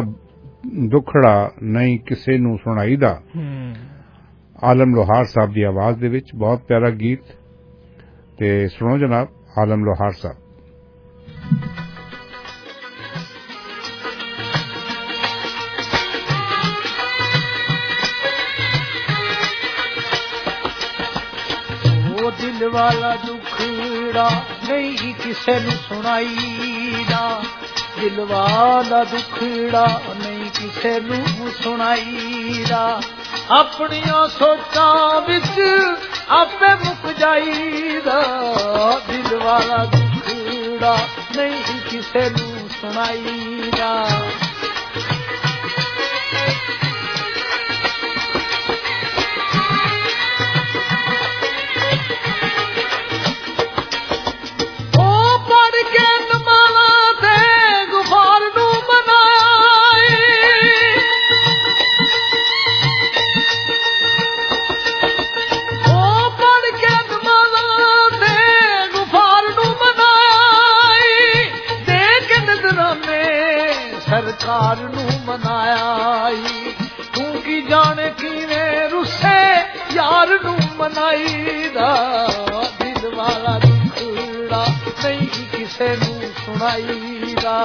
S4: दुखड़ा नहीं किसे नू सुनाईदा, आलम लोहार साहब दी आवाज दे विच बहुत प्यारा गीत, ते सुनो जनाब आलम लोहार साहब।
S21: दिल वाला दुखड़ा नहीं किसे नू सुनाईदा, दिल वाला दुखड़ा नहीं किसे नू सुनाईदा, अपनियां सोचां विच आपे मुक जाईदा, दिल वाला दुखड़ा नहीं किसे नू सुनाईदा। सरकार नू मनाई तू की जाने किवें रुसे यार नू मनाईदा, दिल वाला दुखड़ा नहीं किसे नू सुनाईदा।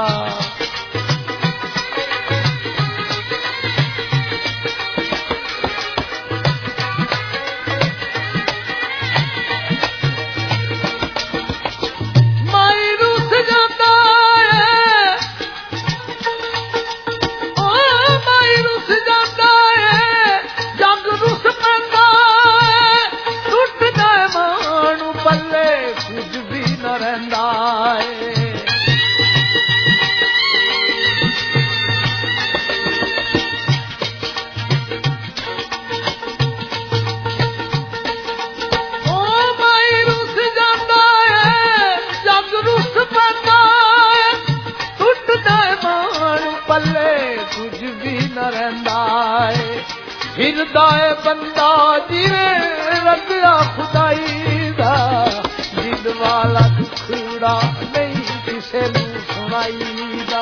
S21: न रहिंदा है फिरदा है बंदा जिवें रज़ा खुदाई दा दिल वाला दुखड़ा नहीं किसे नूं सुनाईदा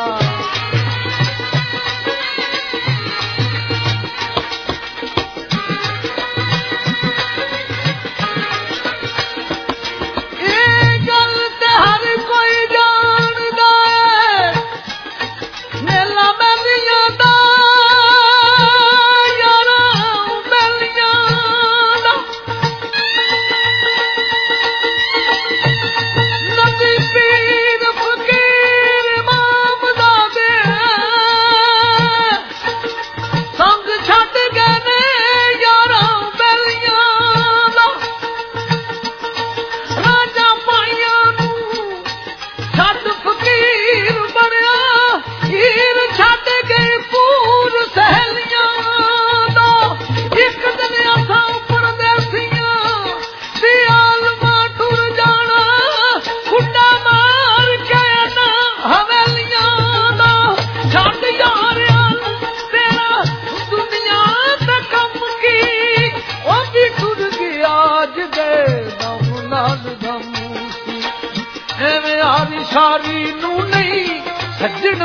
S21: सारी नू नहीं सज्जन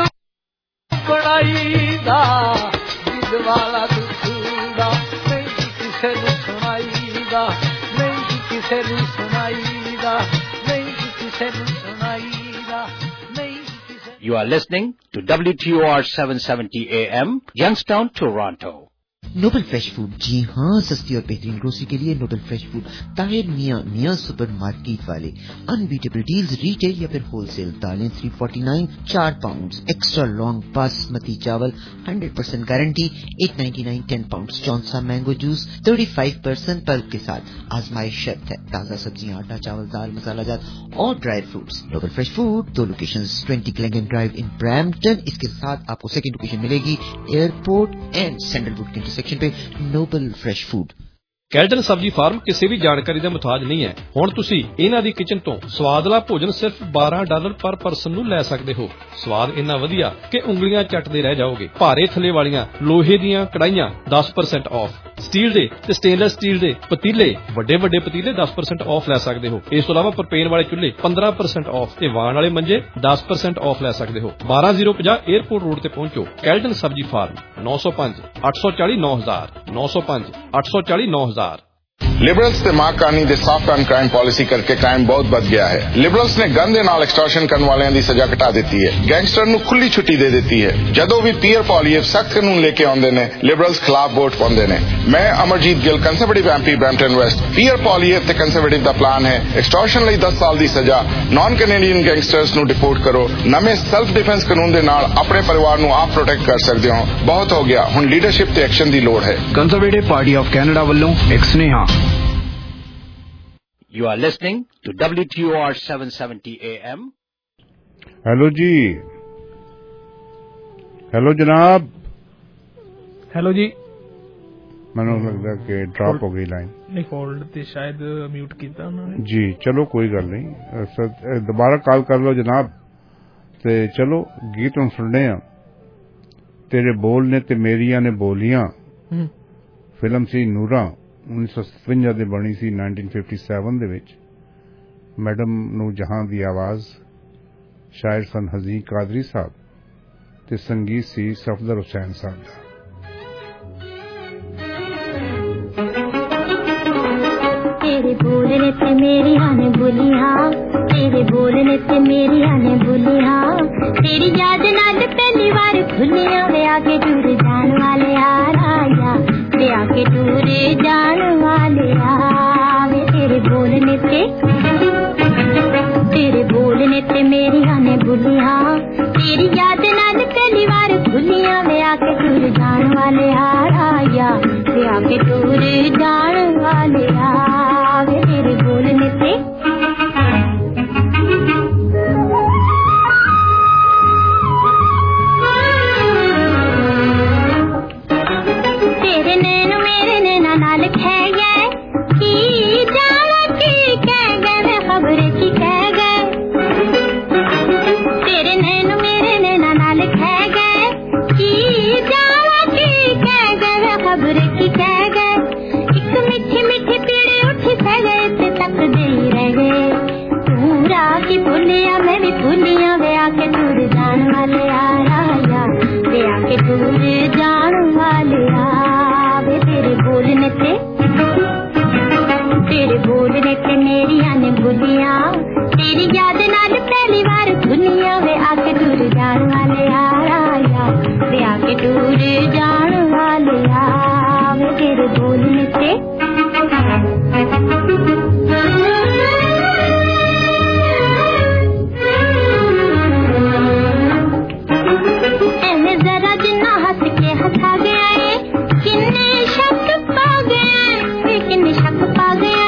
S21: बनाईदा दिल वाला दुखड़ा नहीं किसे नू सुनाईदा नहीं किसे नू सुनाईदा नहीं किसे नू सुनाईदा नहीं किसे
S6: You are listening to WTOR 770 AM, Youngstown, Toronto.
S2: Noble fresh food, जी हाँ, सस्ती और बेहतरीन ग्रोसरी के लिए Noble fresh food, Tahir Miyan super market वाले। अनबीटेबल डील्स रिटेल या फिर होलसेल। दालें 349 4 पाउंड, एक्स्ट्रा लॉन्ग बासमती चावल 100% guarantee 899 10 pound. Chaunsa mango juice 35% pulp के साथ, आजमाइश शर्त है। ताजा सब्जियां, आटा, चावल, दाल, मसाला जात और dry fruits. Noble fresh food, 2 locations, 20 क्लेंगन ड्राइव इन ब्रैम्पटन। इसके साथ आपको सेकंड लोकेशन मिलेगी एयरपोर्ट एंड सैंडलवुड के सेक्शन पे। Noble fresh food.
S22: कैल्टन सब्जी फार्म ਕਿਸੇ ਵੀ ਜਾਣਕਾਰੀ ਦਾ ਮੁਤਾਜ ਨਹੀਂ ਹੈ। ਹੁਣ ਤੁਸੀਂ ਇਹਨਾਂ ਦੀ ਕਿਚਨ ਤੋਂ ਸਵਾਦਲਾ ਭੋਜਨ ਸਿਰਫ $12 ਪਰ ਪਰਸਨ ਨੂੰ ਲੈ ਸਕਦੇ ਹੋ। ਸਵਾਦ ਇੰਨਾ ਵਧੀਆ ਕਿ ਉਂਗਲੀਆਂ ਚੱਟਦੇ ਰਹਿ ਜਾਓਗੇ। ਭਾਰੇ ਥੱਲੇ ਵਾਲੀਆਂ ਲੋਹੇ ਦੀਆਂ ਕੜਾਈਆਂ 10% ਆਫ। ਸਟੀਲ ਦੇ ਤੇ ਸਟੇਨਲੈਸ ਸਟੀਲ ਦੇ ਪਤੀਲੇ, ਵੱਡੇ ਵੱਡੇ ਪਤੀਲੇ 10% ਆਫ ਲੈ ਸਕਦੇ ਹੋ। ਇਸ ਤੋਂ ਇਲਾਵਾ ਪ੍ਰੋਪੇਨ ਵਾਲੇ ਚੁੱਲ੍ਹੇ 15% ਆਫ ਤੇ ਵਾਣ ਵਾਲੇ ਮੰਜੇ 10% ਆਫ ਲੈ ਸਕਦੇ ਹੋ। 12050 에어ਪੋਰਟ ਰੋਡ ਤੇ ਪਹੁੰਚੋ। ਕੈਲਟਨ ਸਬਜੀ ਫਾਰਮ 905 840 9000 905 840 9000।
S23: लिबरल्स ते मां कानी दे सॉफ्ट ऑन क्राइम पॉलिसी करके क्राइम बहुत बढ़ गया है। लिबरल्स ने गन दे नाल एक्सटॉर्शन करने वाले दी सजा घटा देती है, गैंगस्टर नु खुली छुट्टी दे देती है। जदों भी पीयर पॉलीएफ सख्त कानून लेके आंदे ने, लिबरल्स खिलाफ वोट पाउंदे ने। मैं Amarjeet Gill, conservative MP Brampton West. Pierre Poilievre conservative दा प्लान है एक्सटॉर्शन लई 10 साल दी सजा, नॉन कैनेडियन गैंगस्टर्स नु डिपोर्ट करो। नवे सेल्फ डिफेंस कानून दे नाल अपने परिवार नु आप प्रोटेक्ट कर सकदे हो। बहुत हो गया, हुण लीडरशिप ते एक्शन दी लोड़ है।
S1: कंजरवेटिव पार्टी ऑफ कैनेडा वालों एक स्नेहा।
S6: You are listening to WTOR 770 AM.
S4: Hello जी, हेलो जनाब।
S8: हेलो जी।
S4: ਮੈਨੂੰ ਲੱਗਦਾ ਕਿ ਡ੍ਰੌਪ ਹੋ ਗਈ ਲਾਈਨ।
S8: ਨਹੀਂ, ਹੋਲਡ ਤੇ ਸ਼ਾਇਦ ਮਿਊਟ ਕੀਤਾ ਉਹਨਾਂ ਨੇ।
S4: ਜੀ ਚਲੋ ਕੋਈ ਗੱਲ ਨਹੀਂ, ਦੁਬਾਰਾ ਕਾਲ ਕਰ ਲਓ ਜਨਾਬ। ਤੇ ਚਲੋ ਗੀਤ ਹੁਣ ਸੁਣਨੇ ਆ। ਤੇਰੇ ਬੋਲ ਨੇ ਤੇ ਮੇਰੀਆਂ ਨੇ ਬੋਲੀਆਂ। ਫਿਲਮ ਸੀ ਨੂਰਾਂ, 1957 ਦੇ ਬਣੀ ਸੀ 1957 ਦੇ ਵਿੱਚ। ਮੈਡਮ ਨੂੰ ਜਹਾਂ ਦੀ ਆਵਾਜ਼, ਸ਼ਾਇਰ ਸਨ ਹਜ਼ੀਨ ਕਾਦਰੀ ਸਾਹਿਬ ਤੇ ਸੰਗੀਤ ਸੀ ਸਫਦਰ ਹੁਸੈਨ ਸਾਹਿਬ ਦਾ।
S19: तेरे बोलने से मेरी आने बोलियां, तेरे बोलने से मेरी आने बोलियां, तेरी याद नाल पहली बार भूलियां। वे आके दूर जान वाले आया, वे आके दूर जान वाले आवे। तेरे बोलने से मेरी आने बोलियां, तेरी याद नाल पहली बार भूलियां। वे आके दूर जान वाले आया, वे आके दूर जान वाले आवे। तेरे बोलने से तेरे नैन मेरे नैना नाल खै गए, की जाना की कह गए, मैं खबर की कह गए। तेरे नैन मेरे नैना नाल खै गए, की जाना की जान वाले आवे तेरे बोलने से। एने जरा जिन्ना हंस के हंसा गया है, किन्ने शक पा गए, किन्ने शक पा गए।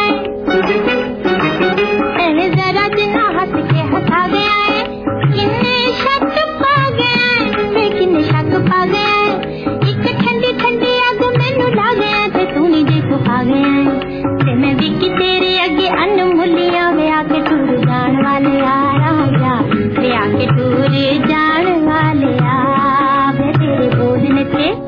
S19: एने जरा जिन्ना हंस के हंसा गया है, किन्ने शक पा गए, किन्ने शक पा गए। एक ठंडी ठंडी अग मैनू ला गया ते तू नहीं देखो पा गया ते मैं भी कि तेरे अगे अनमुलिया वे आके टूर जान वाले आ राजा वे आके टूर जान वाले आ वे तेरे बोलने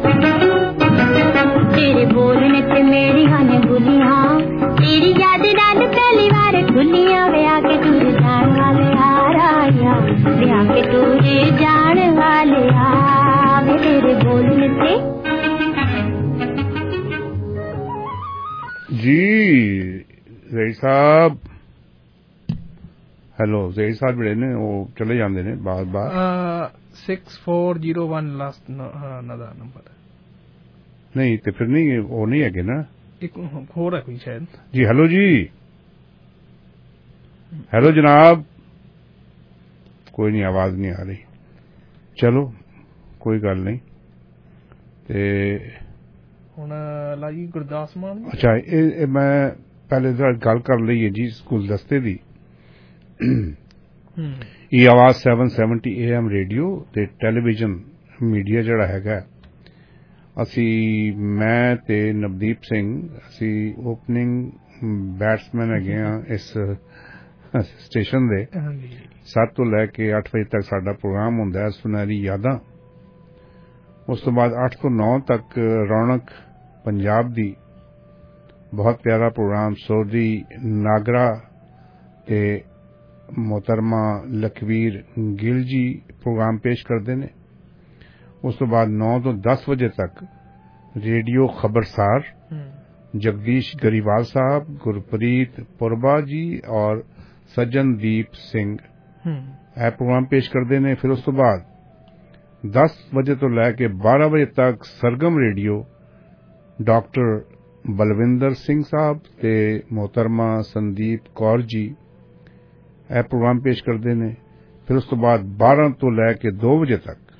S19: से मेरी हाने बुलिया तेरी याद डाल पहली बार खुलिया वे आके टूर जान वाले आ राजा वे आके टूर जान वाले आ वे तेरे बोलने से।
S4: जी जहीर साहब, हेलो जहीर साहब ਜਿਹੜੇ ਨੇ ਉਹ ਚਲੇ ਜਾਂਦੇ ਨੇ ਬਾਰ-ਬਾਰ।
S8: 6401 ਲਾਸਟ ਨਦਾ ਨੰਬਰ
S4: ਨਹੀਂ ਤੇ ਫਿਰ ਨਹੀਂ ਉਹ ਨਹੀਂ ਹੈਗੇ ਨਾ,
S8: ਇੱਕ ਹੋਰ ਹੈ ਕੋਈ ਸ਼ਾਇਦ।
S4: ਜੀ ਹੈਲੋ ਜੀ, ਹੈਲੋ ਜਨਾਬ, ਕੋਈ ਨਹੀਂ ਆਵਾਜ਼ ਨਹੀਂ ਆ ਰਹੀ। ਚਲੋ ਕੋਈ ਗੱਲ ਨਹੀਂ। ਤੇ
S8: ਹੁਣ ਲਾਈ ਗੁਰਦਾਸ ਮਾਨ।
S4: ਅੱਛਾ ਇਹ ਮੈਂ ਪਹਿਲੇ ਗੱਲ ਕਰ ਲਈ ਹੈ ਜੀ ਗੁਲਦਸਤੇ ਦੀ। ਇਹ ਆਵਾਜ਼ 770 AM ਰੇਡੀਓ ਤੇ ਟੈਲੀਵਿਜ਼ਨ ਮੀਡੀਆ ਜਿਹੜਾ ਹੈਗਾ, ਅਸੀਂ ਮੈਂ ਤੇ ਨਵਦੀਪ ਸਿੰਘ ਅਸੀਂ ਓਪਨਿੰਗ ਬੈਟਸਮੈਨ ਹੈਗੇ ਆ ਇਸ ਸਟੇਸ਼ਨ ਦੇ। 7 ਤੋਂ ਲੈ ਕੇ 8 ਵਜੇ ਤੱਕ ਸਾਡਾ ਪ੍ਰੋਗਰਾਮ ਹੁੰਦਾ ਹੈ ਸੁਨਹਿਰੀ ਯਾਦਾਂ। ਉਸ ਤੋਂ ਬਾਅਦ 8 ਤੋਂ 9 ਤੱਕ ਰੌਣਕ ਪੰਜਾਬ ਦੀ ਬਹੁਤ ਪਿਆਰਾ ਪ੍ਰੋਗਰਾਮ ਸੋਢੀ ਨਾਗਰਾ ਤੇ मोहतरमा लखवीर गिल जी प्रोग्राम पेश करते हैं। उस तो बाद 9 तो 10 बजे तक रेडियो खबरसार जगदीश गरीवाल साहब, गुरप्रीत पुरबा जी और सज्जनदीप सिंह प्रोग्राम पेश करते हैं। फिर उस तो बाद 10 बजे तो लैके 12 बजे तक सरगम रेडियो डॉक्टर बलविंदर सिंह साहब ते मोहतरमा संदीप कौर जी प्रोग्राम पेश करते हैं। फिर उस तो बाद 12 तो लैके 2 बजे तक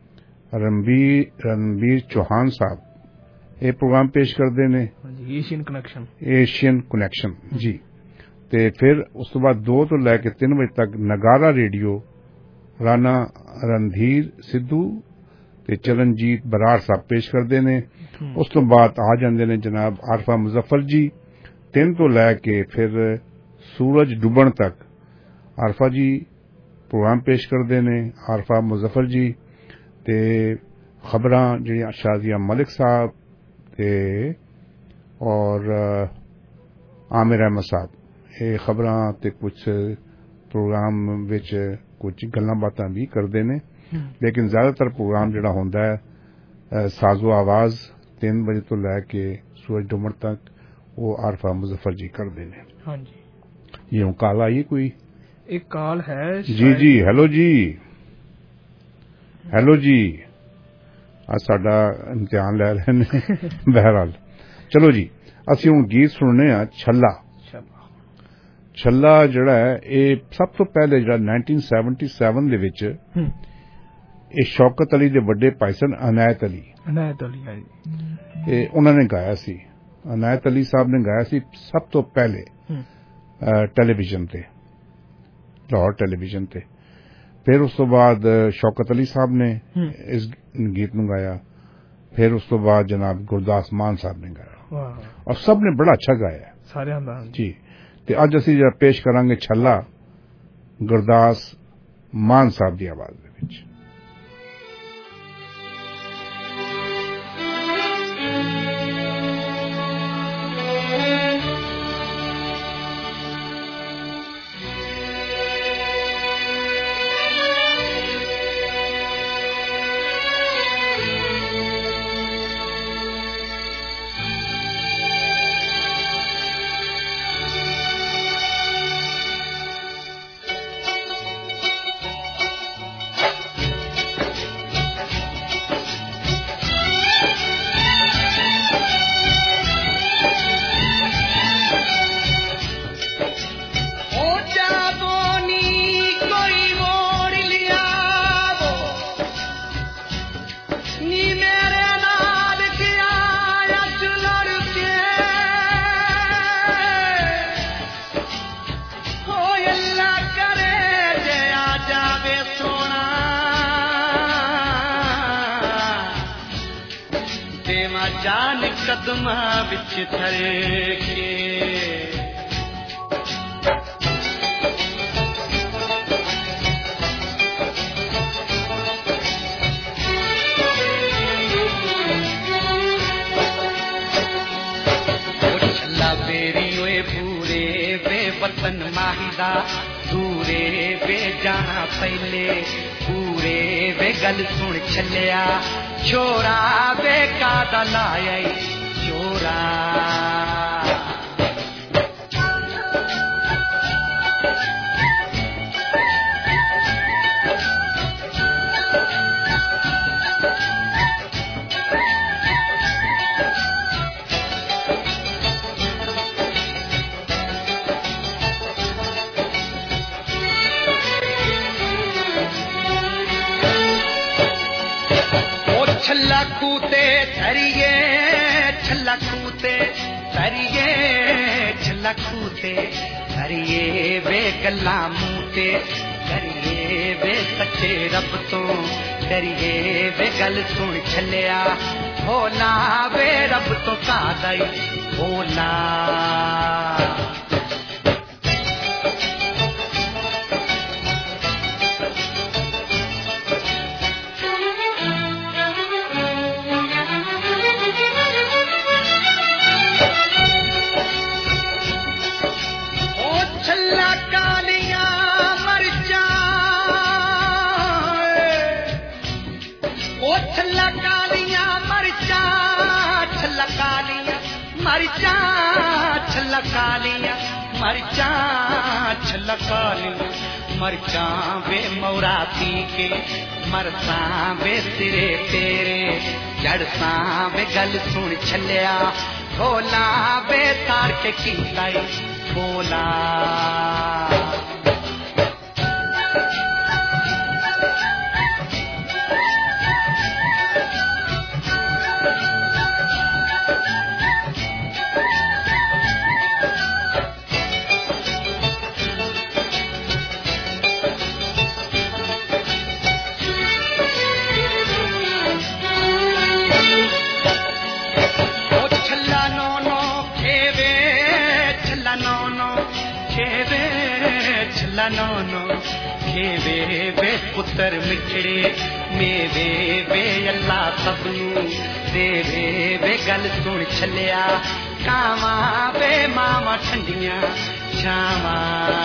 S4: रणबीर चौहान साहब ये प्रोग्राम पेश करते हैं, एशियन कनेक्शन जी। ते फिर उस तो बाद 2 तो लैके 3 बजे तक नगारा रेडियो राणा रणधीर सिद्धू ते चरणजीत बराड़ साहब पेश करते हैं। उस तो बाद आ जाते हैं जनाब आरफा मुजफ्फर जी। 3 तो लैके फिर सूरज डुबण तक आरफा जी प्रोग्राम पेश करते हैं। आरफा मुजफ्फर जी ते खबरां जिहड़ियां शाजिया मलिक साहब ते और आमिर अहमद साहब ये खबरां ते कुछ प्रोग्राम विच कुछ गल्लां बातां भी करते हैं। लेकिन ज्यादातर प्रोग्राम जिहड़ा हुंदा है साजो आवाज 3 बजे तो लैके सूरज डुबण तक वो आरफा मुजफ्फर जी करते हैं।
S8: हाँ जी,
S4: ये काल आई कोई
S8: एक कॉल है
S4: जी। जी हेलो जी, हेलो जी, आज साडा इम्तिहान लै रहे ने। बहरहाल चलो जी, असीं हुण गीत सुनने आ छल्ला। छल्ला जिहड़ा है ये सब तो पहले जिहड़ा 1977 दे विच ये शौकत अली दे बड़े भाई सन अनायत अली उन्होंने गाया सी। अनायत अली साहब ने गाया सी सब तो पहले टेलीविजन ते, लाहौर टेलीविजन ते। फिर उस तो बाद शौकत अली साहब ने इस गीत नूं गाया। फिर उस तो बाद जनाब गुरदास मान साहब ने गाया और सब ने बड़ा अच्छा गाया
S8: सारे
S4: जी। ते अज असीं जरा पेश करांगे छल्ला गुरदास मान साहब दी आवाज दे विच।
S3: देवा जान कदमा विच थर के वतन माहिदा दूरे वे जाना पहले पूरे वे गल सुन छलिया छोरा वे कादा लाया छोरा छल्ला कूते धरिए छल्ला कूते धरिए छल्ला कूते धरिए वे गल्ला मूते करिए वे सच्चे रब तो डरिए वे गल सुन छलिया भोला वे रब तो कादई भोला मरचा छलकालिया मरचा छलकालिया मरचा वे मौरा पी के मरसा वे सिरे तेरे जड़सा वे गल सुन छलिया भोला वे तार के कीताई भोला नोनो खेवे वे पुत्र मिठड़े मेवे वे अल्लाह सबनू देवे वे गल सुन छलिया कावा वे मामा ठंडिया छावा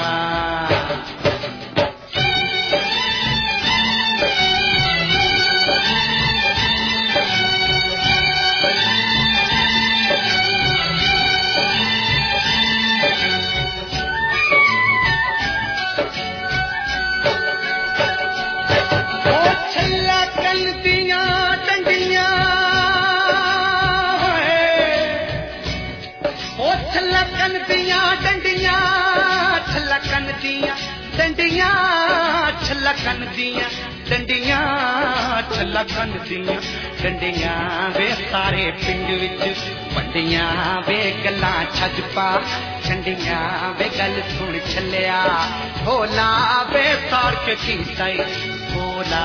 S3: छलकन दिया डंडियां छलकन दिया डंडियां वे सारे पिंड विच वंडियां वे गल्लां छज पा छंडियां वे गल सुन छलिया भोला वे तार के कीताई भोला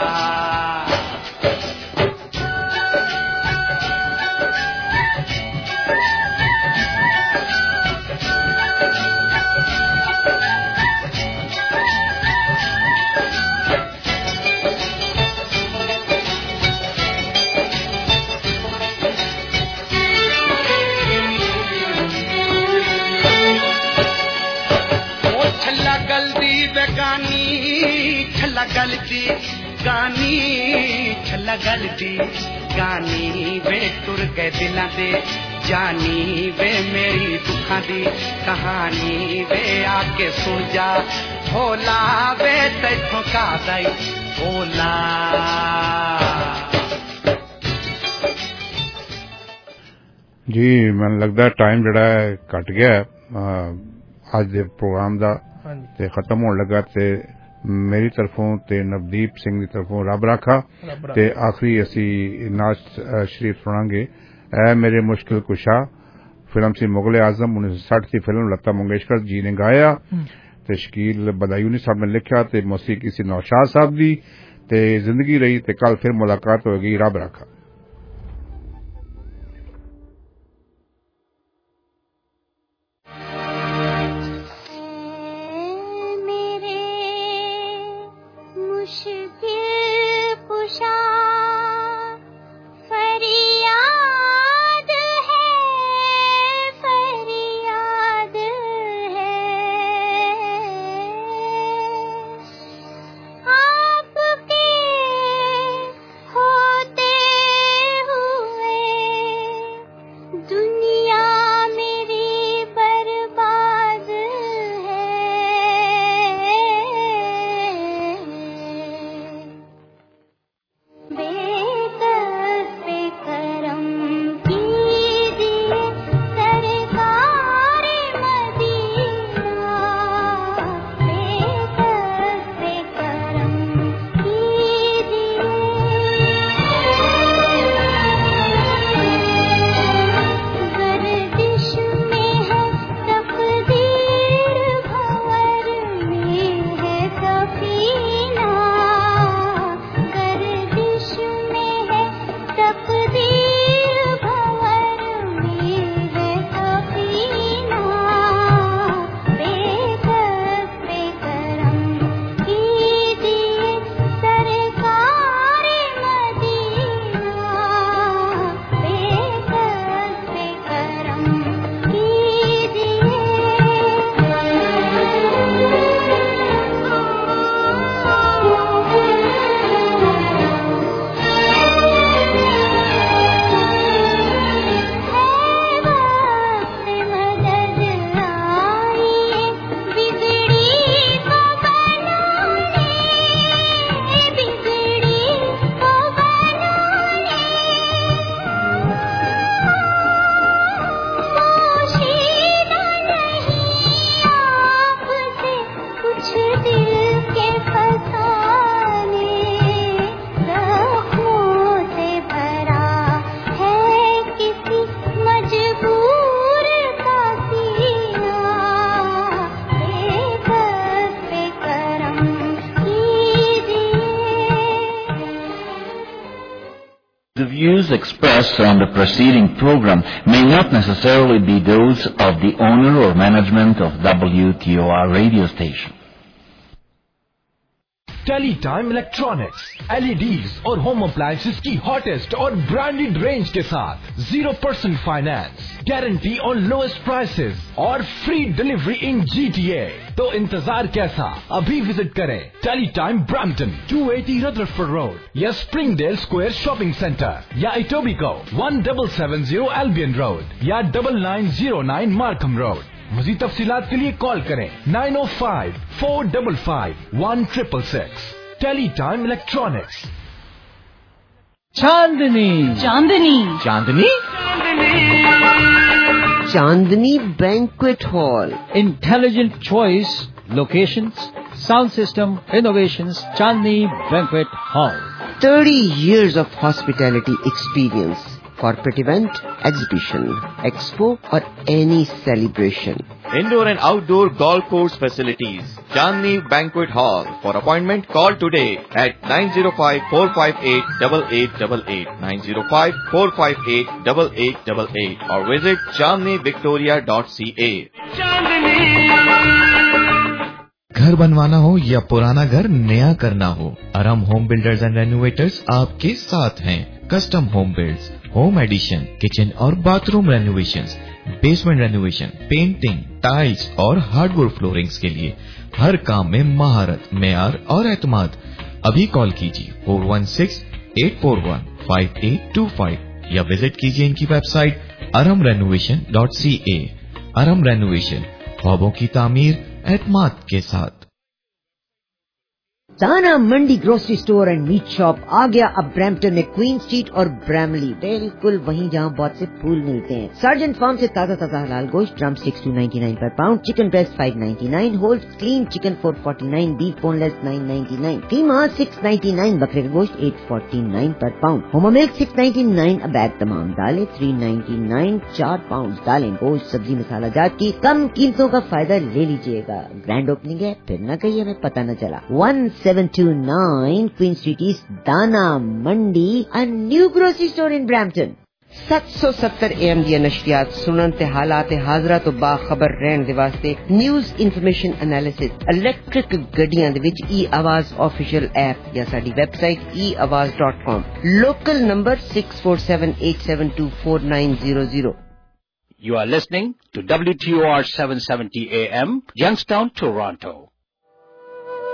S3: गलती गानी छला गलती गानी वे तुर गए दिलां दे जानी वे मेरी दुखां दी कहानी वे आके सुन जा भोला वे तैथों कादाई भोला
S4: जी मैनूं लगदा टाइम जिहड़ा घट गया अज दे प्रोग्राम दा ते खत्म होने लगा ते मेरी तरफों ते नवदीप सिंह की तरफों रब राखा ते आखिरी असी नाज शरीफ सुनांगे ऐ मेरे मुश्किल कुशा फिल्म सी मुगल आजम 1960 की फिल्म लता मंगेशकर जी ने गाया ते शकील बदायूनी साहब ने लिखा ते मौसीकी सी नौशाद साहब दी ते जिंदगी रही ते कल फिर मुलाकात होगी रब राखा।
S7: views expressed on the preceding program may not necessarily be those of the owner or management of WTOR radio station.
S1: Teletime Electronics, LEDs और होम अप्लायंसेस की हॉटेस्ट और ब्रांडेड रेंज के साथ 0% finance, guarantee on lowest prices और free delivery in GTA। तो इंतजार कैसा, अभी विजिट करें टेलीटाइम ब्रैम्पटन 280 रदरफोर्ड रोड या स्प्रिंगडेल स्क्वायर शॉपिंग सेंटर या इटोबिको 1770 एल्बियन रोड या 9909 मार्कम रोड। मज़ीद तफसीलात के लिए कॉल करें 905-455-1666। Teletime electronics.
S21: Chandni
S17: Chandni
S21: Chandni
S2: Chandni banquet hall,
S21: intelligent choice, locations, sound system, innovations, Chandni banquet hall.
S2: 30 years of hospitality experience. Corporate event, exhibition, expo or any celebration.
S9: Indoor and outdoor golf course facilities. Chandni Banquet Hall. For appointment, call today at 905-458-8888, 905-458-8888 or visit chandnivictoria.ca.
S10: घर बनवाना हो या पुराना घर नया करना हो, Aram home builders and renovators आपके साथ हैं। Custom home builds, home addition, kitchen और bathroom renovations, basement renovation, painting, tiles और हार्डवुड फ्लोरिंग्स के लिए हर काम में महारत, मेयार और एतमाद। अभी कॉल कीजिए 416-841-5825 या विजिट कीजिए इनकी वेबसाइट aramrenovation.ca। अरम रेनोवेशन, ख्वाबों की तामीर एतमाद के साथ।
S2: Dana Mandi grocery store and meat shop आ गया अब ब्रैम्पटन में, क्वीन स्ट्रीट और ब्रैमली, बिल्कुल वहीं जहां बहुत से फूल मिलते हैं। सर्जेंट फार्म से ताजा ताजा हलाल गोश्त, ड्रम स्टिक्स 299 पर pound, chicken breast 599, whole clean chicken 449, beef boneless 999, keema 699, बकरे का गोश्त 849 पर pound, home milk 699 a bag, तमाम दालें 399 4 पाउंड दालें, गोश्त, सब्जी, मसाला जात की कम कीमतों का फायदा ले लीजिएगा। ग्रैंड ओपनिंग है, फिर न कहिए हमें पता न चला। 729 क्वीन स्ट्रीट ईस्ट, दाना मंडी, a new grocery store in Brampton। 770 AM दी नशरियात सुनन ते हालात हाजरा तो बाखबर रहन दे वास्ते न्यूज़ इंफॉर्मेशन एनालिसिस इलेक्ट्रिक गड्डियां दे विच ई आवाज ऑफिशियल ऐप या साडी website eawaz.com, local number 6478724900।
S6: You are listening to WTOR 770 AM, Youngstown, Toronto.